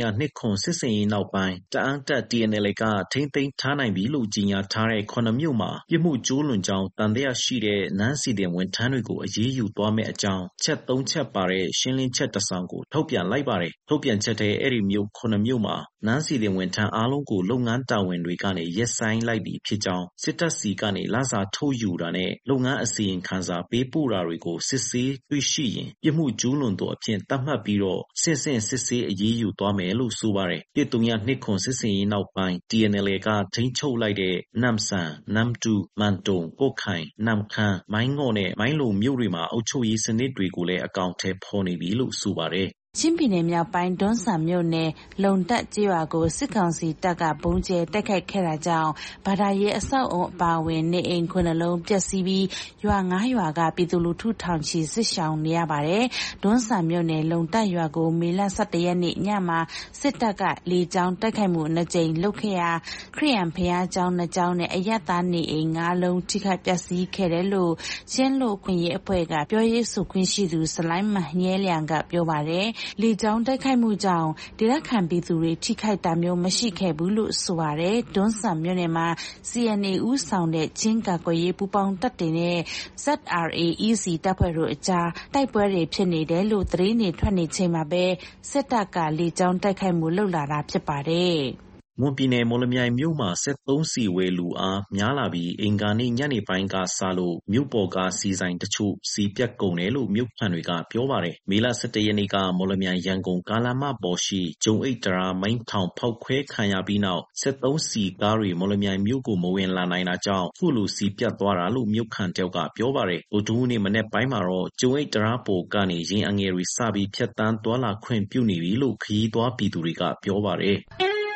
132စစ်စင်ရေးနောက်ပိုင်းတအန်းတပ် TNLA ကထိမ့်သိမ်းထားနိုင်ပြီလို့ကြီးညာထားတဲ့9မြို့မှာပြစ်မှုကျူးလွန်ကြောင်းတန်တရားရှိတဲ့နန်းစီတင်ဝန်ထမ်းတွေကိုအရေးယူသွားမယ့်အကြောင်းချက်3ချက်ပါတဲ့ရှင်းလင်းချက်တစ်စောင်ကိုထုတ်ပြန်လိုက်ပါတယ်။ထုတ်ပြန်ချက်တဲ့အဲ့ဒီမြို့9မြို့မှာနန်းစီတင်ဝန်ထမ်းအားလုံးကိုလုပ်ငန်းတာဝန်တွေကနေရက်ဆိုင်လိုက်ပြီးဖြစ်ကြောင်းစစ်တပ်စီကနေလစာထုတ်ယူတာနဲ့လုပ်ငန်းအစီရင်ခံစာပေးပို့တာတွေကိုစစ်ဆေးတွေ့ရှိရင်ပြစ်မှုကျူးလွန်သူအဖြစ်သတ်မှတ်ပြီးတော့စစ်ဆေးအရေးယူသွားမယ်လို့ဆိုပါတယ်။132စစ်စင်ရေးနောက်ပိုင်း TNLA ကထိန်းချုပ်လိုက်တဲ့နမ်ဆန်၊နမ်တူ၊မန်တုံ၊ကိုခိုင်၊နမ်ခမ်း၊မိုင်းငေါ့နဲ့မိုင်းလုံမြို့တွေမှာအုပ်ချုပ်ရေးစနစ်တွေကိုလည်းအကောင့်ထဲပေါ်နေပြီလို့ဆိုပါတယ်။ချင်းပြည်နယ်မြောက်ပိုင်းတွန်းဆန်မြို့နယ်လုံတက်ကျေးရွာကိုစစ်ကောင်စီတပ်ကဘုံကျဲတိုက်ခိုက်ခဲ့တာကြောင့်ဘာသာရေးအဆောက်အုံအပါအဝင်နေအိမ်9လုံးပျက်စီးပြီးရွာ9ရွာကပြည်သူလူထုထောင်ချီစစ်ရှောင်နေရပါတယ်။တွန်းဆန်မြို့နယ်လုံတက်ရွာကိုမေလ17ရက်နေ့ညမှာစစ်တပ်ကလေကြောင်းတိုက်ခိုက်မှု2ကြိမ်လုပ်ခဲ့ရာခရစ်ယာန်ဘုရားကျောင်း2ကျောင်းနဲ့အရသားနေအိမ်9လုံးထိခိုက်ပျက်စီးခဲ့တယ်လို့ချင်းလို့ခွင့်ရေးအဖွဲ့ကပြောရေးဆိုခွင့်ရှိသူစလိုင်းမညဲလျံကပြောပါတယ်။လေကြောင်းတိုက်ခိုက်မှုကြောင့်ဒေသခံပြည်သူတွေထိခိုက်တာမျိုးမရှိခဲ့ဘူးလို့ဆိုပါတယ်။တွန်းဆန်မြို့နယ်မှာ CNA ဦးဆောင်တဲ့ချင်းကာကွယ်ရေးပူးပေါင်းတပ်တွေနဲ့ ZRA-EC တပ်ဖွဲ့တို့အကြားတိုက်ပွဲတွေဖြစ်နေတယ်လို့သတင်းတွေထွက်နေချိန်မှာပဲစစ်တပ်ကလေကြောင်းတိုက်ခိုက်မှုလုပ်လာတာဖြစ်ပါတယ်။မွန်ပြည်နယ်မော်လမြိုင်မြို့မှာ73စီဝယ်လူအားများလာပြီးအင်္ဂါနေ့ညနေပိုင်းကစလို့မြို့ပေါ်ကစီဆိုင်တချို့စီပြတ်ကုန်တယ်လို့မြို့ခံတွေကပြောပါတယ်။မေလ17ရက်နေ့ကမော်လမြိုင်ရန်ကုန်ကားလမ်းမပေါ်ရှိကျုံအိတ်တရာမိုင်းထောင်ဖောက်ခွဲခံရပြီးနောက်73စီကားတွေမော်လမြိုင်မြို့ကိုမဝင်လာနိုင်တာကြောင့်ခုလိုစီပြတ်သွားတာလို့မြို့ခံတယောက်ကပြောပါတယ်။ဗုဒ္ဓဟူးနေ့မနေ့ပိုင်းမှာတော့ကျုံအိတ်တရာပေါ်ကနေရင်အငယ်တွေစပြီးဖြတ်တန်းသွားလာခွင့်ပြုနေပြီလို့ခရီးသွားပြည်သူတွေကပြောပါတယ်။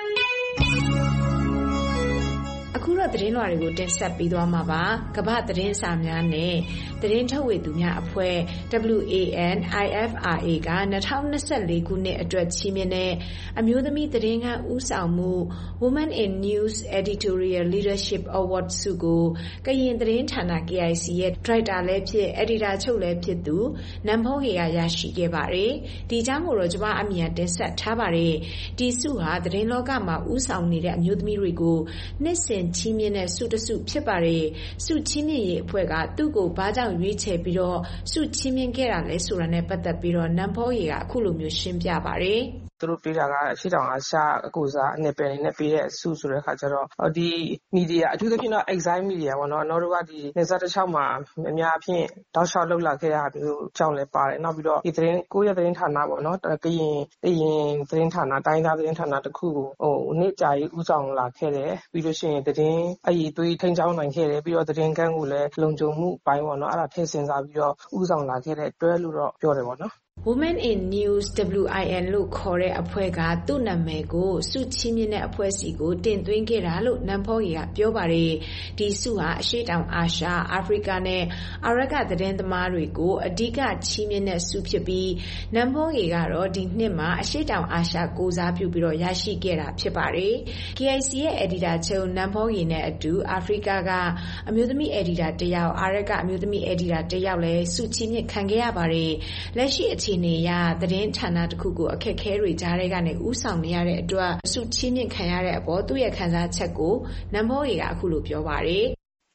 အခုတော့သတင်းလွှာတွေကိုတင်ဆက်ပေးသွားမှာပါကမ္ဘာသတင်းစာများနဲ့သတင်းထုတ်ဝေသူများအဖွဲ့ WANIFRA က2024ခုနှစ်အတွက်ချီးမြှင့်တဲ့အမျိုးသမီးသတင်းခန်းဦးဆောင်မှု Women in News Editorial Leadership Award ဆုကိုကရင်သတင်းဌာန KIC ရဲ့ဒရိုက်တာလည်းဖြစ်အက်ဒီတာချုပ်လည်းဖြစ်သူနမ်ဖုံးဟေကရရှိခဲ့ပါတယ်ဒီအကြောင်းကိုတော့ကျွန်မအမြင်တင်ဆက်ထားပါတယ်ဒီဆုဟာသတင်းလောကမှာဦးဆောင်နေတဲ့အမျိုးသမီးတွေကိုနှစ်စဉ်ချီးမြှင့်တဲ့ဆုတဆုဖြစ်ပါတယ်ဆုချီးမြှင့်ရေးအဖွဲ့ကသူ့ကိုဘာကြောင့်ရွေးချယ်ပြီးတော့ဆုချီးမြှင့်ခဲ့တာလဲဆိုတာနဲ့ပတ်သက်ပြီးတော့နမ်ဖောရီကအခုလိုမျိုးရှင်းပြပါတယ်သူတို့ပေးတာကအရှိတောင်အာရှအကူစားအနှစ်ပယ်နေနဲ့ပေးတဲ့ဆုဆိုတဲ့ခါကျတော့ဒီမီဒီယာအထူးသဖြင့်တော့ Exile Media ပေါ့နော်ကျွန်တော်တို့ကဒီနေဆက်တစ်ချောင်းမှာအများအပြားတောက်လျှောက်လှုပ်လာခဲ့ရတာမျိုးကြောင့်လည်းပါတယ်နောက်ပြီးတော့ဒီသတင်းကိုယ့်ရဲ့သတင်းဌာနပေါ့နော်ကရင်သတင်းဌာနတိုင်းသားသတင်းဌာနတစ်ခုကိုနေ့ကြာကြီးဦးဆောင်လာခဲ့တယ်ပြီးလို့ရှိရင်သတင်းအရေးသွေးထိန်းချောင်းနိုင်ခဲ့တယ်ပြီးတော့သတင်းကန်းကိုလည်းလုံခြုံမှုပိုင်းပေါ့နော်အဲ့ဒါထည့်စဉ်းစားပြီးတော့ဦးဆောင်လာခဲ့တဲ့တွဲလို့တော့ပြောတယ်ပေါ့နော် Women in News WIN လို့ခေါ်တဲ့အဖွဲ့ကသူ့နာမည်ကိုဆုချီးမြှင့်တဲ့အဖွဲ့စီကိုတင်သွင်းခဲ့တာလို့နမ်ဖောရီကပြောပါတယ်ဒီဆုဟာအရှေ့တောင်အာရှအာဖရိကနဲ့အာရကသတင်းသမားတွေကိုအဓိကချီးမြှင့်တဲ့ဆုဖြစ်ပြီးနမ်ဖောရီကတော့ဒီနှစ်မှာအရှေ့တောင်အာရှကိုစားပြုပြီးတော့ရရှိခဲ့တာဖြစ်ပါတယ် KIC ရဲ့အက်ဒီတာချုပ်နမ်ဖောရီနဲ့အတူအာဖရိကကအမျိုးသမီးအက်ဒီတာတစ်ယောက်အာရကအမျိုးသမီးအက်ဒီတာတစ်ယောက်လည်းဆုချီးမြှင့်ခံခဲ့ရပါတယ်လက်ရှိအခြေအနေရသတင်းဌာနတစ်ခုကိုအခက်အခဲတွေကြားထဲကနေဥဆောင်နေရတဲ့အတွက်ဆုချီးမြှင့်ခံရတဲ့အပေါ်သူ့ရဲ့ခံစားချက်ကိုနမ်ဖောရီကအခုလိုပြောပါတယ်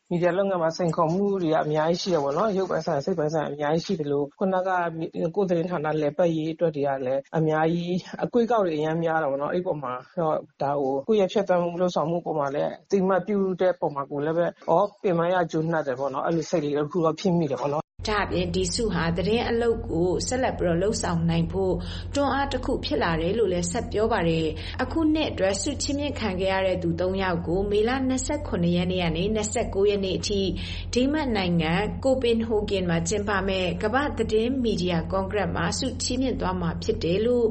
မီဒီယာလုပ်ငန်းမှာစိန်ခေါ်မှုတွေကအများကြီးရှိတယ်ပေါ့နော်ရုပ်ပိုင်းဆိုင်စိတ်ပိုင်းဆိုင်အများကြီးရှိတယ်လို့ခုနကကိုယ်သတင်းဌာနလည်ပတ်ရေးအတွက်တွေကလည်းအများကြီးအကွေးကောက်တွေအများများတော့ပေါ့နော်အဲ့ပေါ်မှာတော့ဒါကိုကိုယ့်ရဲ့ဖြတ်သန်းမှုလှုပ်ဆောင်မှုပေါ်မှာလည်းအတိမတ်ပြုတဲ့ပုံမှာကိုလည်းပဲပင်မရကျိုးနှက်တယ်ပေါ့နော်အဲ့လိုစိတ်လေးတစ်ခုတော့ဖြစ်မိတယ်ပေါ့နော်ဒါအပြင်ဒီစုဟာသတင်းအလုပ်ကိုဆက်လက်ပြီးတော့လှုပ်ဆောင်နိုင်ဖို့တွန်းအားတစ်ခုဖြစ်လာတယ်လို့လည်းဆက်ပြောပါတယ်အခုနှစ်အတွက်စုချင်းမြင့်ခံခဲ့ရတဲ့သူ3ယောက်ကိုမေလ29ရက်နေ့ကနေ29ရက်နေ့အထိဒိမတ်နိုင်ငံကိုပင်ဟိုဂင်မှာကျင်းပမဲ့ကမ္ဘာသတင်းမီဒီယာကွန်ဂရက်မှာစုချင်းမြင့်သွားမှာဖြစ်တယ်လို့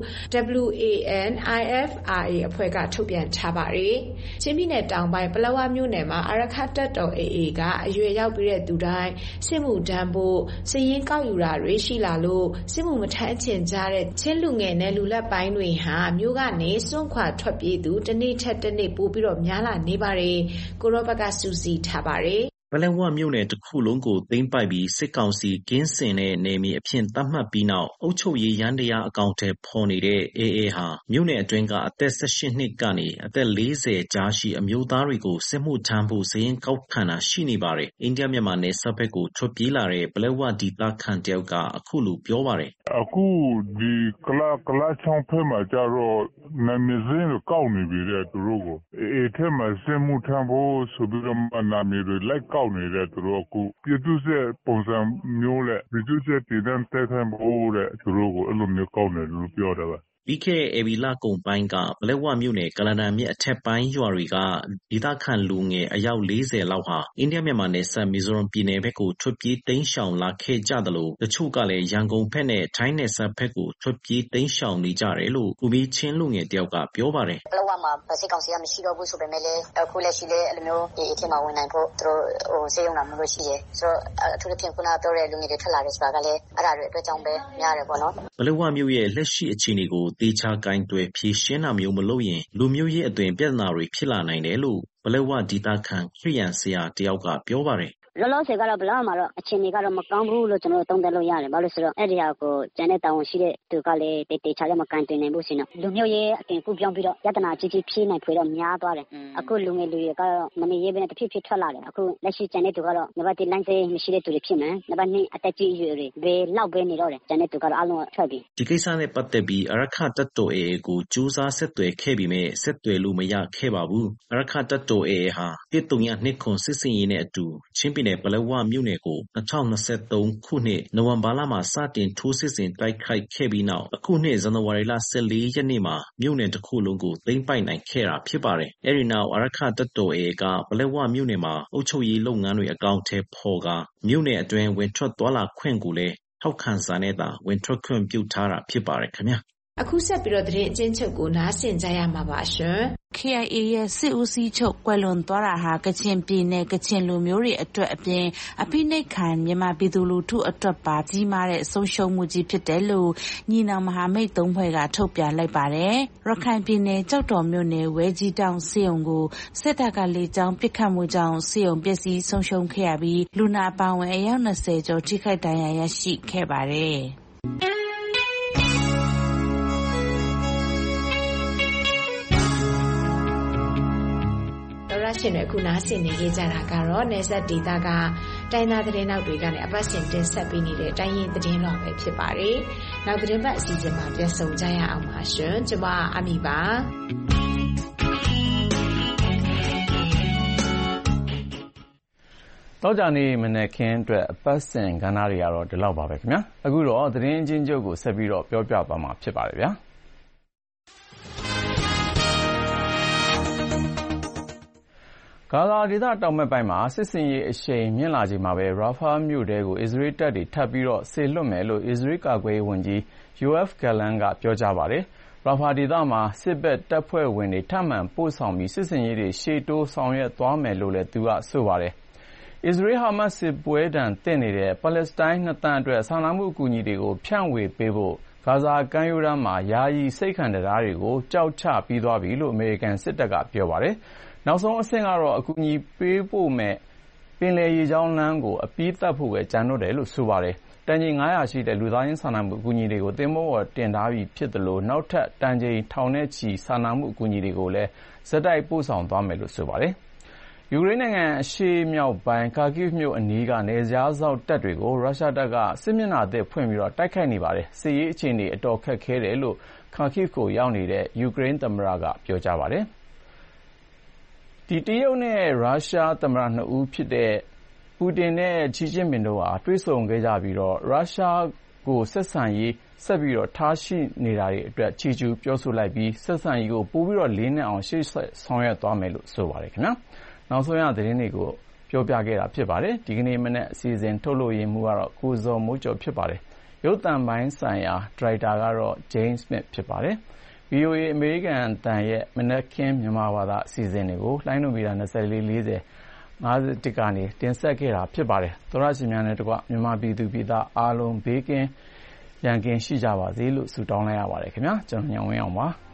WANIFRA အဖွဲ့ကထုတ်ပြန်ထားပါတယ်ချင်းပြည်နယ်တောင်ပိုင်းပလောဝမြို့နယ်မှာအာရခတပ်တော် AA ကအရွယ်ရောက်ပြီးတဲ့သူတိုင်းစစ်မှုထမ်းဖို့စည်ရင်းကောက်ယူတာတွေရှိလာလို့စစ်မှုမထမ်းချင်ကြတဲ့ချင်းလူငယ်နဲ့လူလက်ပိုင်းတွေဟာမြို့ကနေစွန့်ခွာထွက်ပြေးသူတစ်နေ့ထက်တစ်နေ့ပိုပြီးတော့များလာနေပါတယ်ကိုရောဘကစူးစီးထားပါတယ်ပလက်ဝမြို့နယ်တစ်ခုလုံးကိုသိမ်းပိုက်ပြီးစစ်ကောင်စီကင်းစင်တဲ့နယ်မြေအဖြစ်သတ်မှတ်ပြီးနောက်အုပ်ချုပ်ရေးယန္တရားအကောင့်ထဲပေါ်နေတဲ့ AA ဟာမြို့နယ်အတွင်းကအသက်18နှစ်ကနေအသက်40ကြားရှိအမျိုးသားတွေကိုစစ်မှုထမ်းဖို့စည်ရင်ကောက်ခံတာရှိနေပါတယ်။အိန္ဒိယမြန်မာနယ်စပ်ဘက်ကိုထွက်ပြေးလာတဲ့ပလက်ဝဒေသခံတယောက်ကအခုလိုပြောပါတယ်။အခုဒီကလာချောင်းဖက်မှာကြတော့နာမည်စင်းကိုကောက်နေပြီတဲ့သူတို့ကိုAAထဲမှာစစ်မှုထမ်းဖို့ဆိုပြီးတော့နာမည်တွေလိုက်ကောက်နေတဲ့သူတို့အခုပြည်သူ့စစ်ပုံစံမျိုးနဲ့ပြည်သူ့စစ်တည်တံ့တက်ခံဖို့တဲ့သူတို့ကိုအဲ့လိုမျိုးကောက်နေလို့ပြောတာပါပြီးခဲ့တဲ့ဧပြီလကုန်ပိုင်းကပလက်ဝမြို့နယ်ကလန္တန်မြစ်အထက်ပိုင်းရွာတွေကဒေသခံလူငယ်အယောက်40လောက်ဟာအိန္ဒိယမြန်မာနယ်စပ်မီဇိုရမ်ပြည်နယ်ဘက်ကိုထွက်ပြေးတိမ်းရှောင်လာခဲ့ကြတယ်လို့တချို့ကလည်းရန်ကုန်ဘက်နဲ့ထိုင်းနယ်စပ်ဘက်ကိုထွက်ပြေးတိမ်းရှောင်နေကြတယ်လို့ဦးမီချင်းလူငယ်တယောက်ကပြောပါတယ်ပလက်ဝမှာစစ်ကောင်စီကမရှိတော့ဘူးဆိုပေမဲ့လည်းအခုလက်ရှိလည်းအဲ့လိုမျိုးဒီအထက်မှာဝင်နိုင်ဖို့သူတို့စေယုံလာမှုလို့ရှိတယ်ဆိုတော့အထူးသဖြင့်ခုနပြောတဲ့လူငယ်တွေထွက်လာတယ်ဆိုတာကလည်းအဲ့ဒါတွေအတွက်ကြောင့်ပဲများတယ်ပေါ့နော်ပလက်ဝမြို့ရဲ့လက်ရှိအခြေအနေကိုတေချာကိုင်းတွယ်ဖြေရှင်းတာမျိုးမလုပ်ရင်လူမျိုးရေးအသွင်ပြဿနာတွေဖြစ်လာနိုင်တယ်လို့ပလက်ဝဒေသခံခရိယန်ဆရာတယောက်ကပြောပါတယ်လောလောဆယ်ကတော့ဘလောက်မှာတော့အခြေအနေကတော့မကောင်းဘူးလို့ကျွန်တော်တို့သုံးသပ်လို့ရတယ်ဘာလို့ဆိုတော့အဲ့ဒီဟာကိုကျန်တဲ့တာဝန်ရှိတဲ့သူကလည်းတေချာလည်းမကန်တင်နိုင်ဘူးရှင်တော့လူမျိုးရေးအတင်ကူပြောင်းပြီးတော့ယတနာကြီးကြီးဖြေးနိုင်ဖွယ်တော့များသွားတယ်အခုလူငယ်လူတွေကတော့မနေရေးပဲနဲ့တဖြစ်ထွက်လာတယ်အခုလက်ရှိကျန်တဲ့သူကတော့နံပါတ်1လမ်းစေးမရှိတဲ့သူတွေဖြစ်မယ်နံပါတ်2အသက်ကြီးရွယ်တွေဘယ်လောက်ပဲနေတော့တယ်ကျန်တဲ့သူကတော့အလုံးထွက်ပြီဒီကိစ္စနဲ့ပတ်သက်ပြီးအရခတပ်တော် AA ကိုစူးစမ်းဆက်သွယ်ခဲ့ပြီးမြဲဆက်သွယ်လို့မရခဲ့ပါဘူးအရခတပ်တော် AA ဟာ132ခုစစ်စင်ရေးနဲ့အတူချင်းပြည်နယ်ပလက်ဝမြို့နယ်ကို2023ခုနှစ်နိုဝင်ဘာလမှာစတင်ထိုးစစ်ဆင်တိုက်ခိုက်ခဲ့ပြီးနောက်အခုနှစ်ဇန်နဝါရီလ14ရက်နေ့မှာမြို့နယ်တစ်ခုလုံးကိုသိမ်းပိုက်နိုင်ခဲ့တာဖြစ်ပါတယ်။အဲဒီနောက်အရခတပ်တော် AA ကပလက်ဝမြို့နယ်မှာအုပ်ချုပ်ရေးလုပ်ငန်းတွေအကောင့်ထဲပေါ်ကမြို့နယ်အတွင်းဝင်ထွက်သွားလာခွင့်ကိုလည်းထောက်ခံစာနဲ့သာဝင်ထွက်ခွင့်ပြုထားတာဖြစ်ပါတယ်ခင်ဗျာအခုဆက်ပြီးတော့သတင်းအကျဉ်းချုပ်ကိုနားဆင်ကြရမှာပါရှင် KIA ရဲ့စစ်ဦးစီးချုပ်ကွယ်လွန်သွားတာဟာကချင်ပြည်နယ်ကချင်လူမျိုးတွေအတွက်အပြင်အဖိနှိတ်ခံမြန်မာပြည်သူလူထုအတွက်ပါကြီးမားတဲ့ဆုံးရှုံးမှုကြီးဖြစ်တယ်လို့ညီနောင်မဟာမိတ်သုံးဖွဲ့ကထုတ်ပြန်လိုက်ပါတယ်။ရခိုင်ပြည်နယ်ကြောက်တော်မြို့နယ်ဝဲကြီးတောင်စေယုံကိုစစ်တပ်ကလေကြောင်းပစ်ခတ်မှုကြောင့်စေယုံပျက်စီးဆုံးရှုံးခဲ့ရပြီးလူနာအပါအဝင်အယောက်20ကျော်ထိခိုက်ဒဏ်ရာရရှိခဲ့ပါတယ်။ရှင်တွေအခုနားဆင်နေကြတာကတော့နေဆက်ဒေတာကတိုင်းသားသတင်းနောက်တွေကနေအပတ်စဉ်တင်ဆက်ပေးနေတဲ့တိုင်းရင်းသတင်းတော်ပဲဖြစ်ပါတယ်။နောက်သတင်းပတ်အစီအစဉ်မှာပြန်ဆုံကြရအောင်ပါရှင်။ကျွန်မအမီပါ။တောကြနေမနေ့ခင်းအတွက်အပတ်စဉ်ကဏ္ဍတွေကတော့ဒီလောက်ပါပဲခင်ဗျာ။အခုတော့သတင်းချင်းချုပ်ကိုဆက်ပြီးတော့ပြောပြသွားမှာဖြစ်ပါတယ်ဗျာ။ဂါဇာဒေသတောင်ဘက်ပိုင်းမှာစစ်ဆင်ရေးအရှိန်မြင့်လာချိန်မှာပဲရာဖာမြို့ထဲကိုအစ္စရေးတပ်တွေထပ်ပြီးတော့ဆေလွတ်မယ်လို့အစ္စရေးကာကွယ်ရေးဝန်ကြီး Yoav Gallant ကပြောကြားပါတယ်။ရာဖာဒေသမှာစစ်ဘက်တပ်ဖွဲ့ဝင်တွေထပ်မံပို့ဆောင်ပြီးစစ်ဆင်ရေးတွေရှေ့တိုးဆောင်ရွက်သွားမယ်လို့လည်းသူကဆိုပါတယ်။အစ္စရေးဟာမတ်စစ်ပွဲဒဏ်သင့်နေတဲ့ပါလက်စတိုင်း2သန်းအတွက်စာနာမှုအကူအညီတွေကိုဖြန့်ဝေပေးဖို့ဂါဇာကမ်းရိုးတန်းမှာယာယီစိတ်ခံတရားတွေကိုကြောက်ချပြီးသွားပြီလို့အမေရိကန်စစ်တပ်ကပြောပါတယ်။နောက်ဆုံးအဆင့်ကတော့အကူအညီပေးဖို့မဲ့ပင်လယ်ရေကြောင်းလမ်းကိုအပြီးသတ်ဖို့ပဲကြံတော့တယ်လို့ဆိုပါတယ်။တန်ချိန်900ရှိတဲ့လူသားချင်းစာနာမှုအကူအညီတွေကိုသင်္ဘောပေါ်တင်ထားပြီးဖြစ်တယ်လို့နောက်ထပ်တန်ချိန်ထောင်နဲ့ချီစာနာမှုအကူအညီတွေကိုလည်းဇက်တိုက်ပို့ဆောင်သွားမယ်လို့ဆိုပါတယ်။ယူကရိန်းနိုင်ငံအရှေ့မြောက်ပိုင်းကာကိဗ်မြို့အနီးကနယ်ခြားစောင့်တပ်တွေကိုရုရှားတပ်ကစစ်မျက်နှာသစ်ဖွင့်ပြီးတိုက်ခိုက်နေပါတယ်။စစ်ရေးအခြေအနေအတော်ခက်ခဲတယ်လို့ကာကိဗ်ကိုရောက်နေတဲ့ယူကရိန်းသမ္မတကပြောကြားပါတယ်။တရုတ်နဲ့ရုရှားသမ္မတနှစ်ဦးဖြစ်တဲ့ပူတင်နဲ့ရှီကျင့်ပင်တို့ဟာတွေ့ဆုံခဲ့ကြပြီးရုရှားကိုဆက်ဆံရေးဆက်ပြီးထားရှိနေတာတွေအတွက်ချီးကျူးပြောဆိုလိုက်ပြီးဆက်ဆံရေးကိုပိုပြီးလေးနက်အောင်ရှေ့ဆက်ဆောင်ရွက်သွားမယ်လို့ဆိုပါတယ်ခင်ဗျာ။နောက်ဆုံးရသတင်းတွေကိုပြောပြခဲ့တာဖြစ်ပါတယ်။ဒီကနေ့မနေ့အစီအစဉ်ထုတ်လွှင့်ရမှုကတော့ကိုဇော်မိုးကျော်ဖြစ်ပါတယ်။ရုပ်သံပိုင်းဆိုင်ရာဒရိုက်တာကတော့ James Smith ဖြစ်ပါတယ်။ VOA အမေရိကန်အသံရဲ့မနက်ခင်းမြန်မာဘာသာအစီအစဉ်တွေကိုလိုင်းနိုမီတာ2440 51ကနေတင်ဆက်ခဲ့တာဖြစ်ပါတယ်။သောရရှင်များနဲ့တကွမြန်မာပြည်သူပြည်သားအားလုံးဘေးကင်းရန်ကင်းရှိကြပါစေလို့ဆုတောင်းလိုက်ရပါတယ်ခင်ဗျာ။ကျွန်တော်ညောင်ဝင်းအောင်ပါ။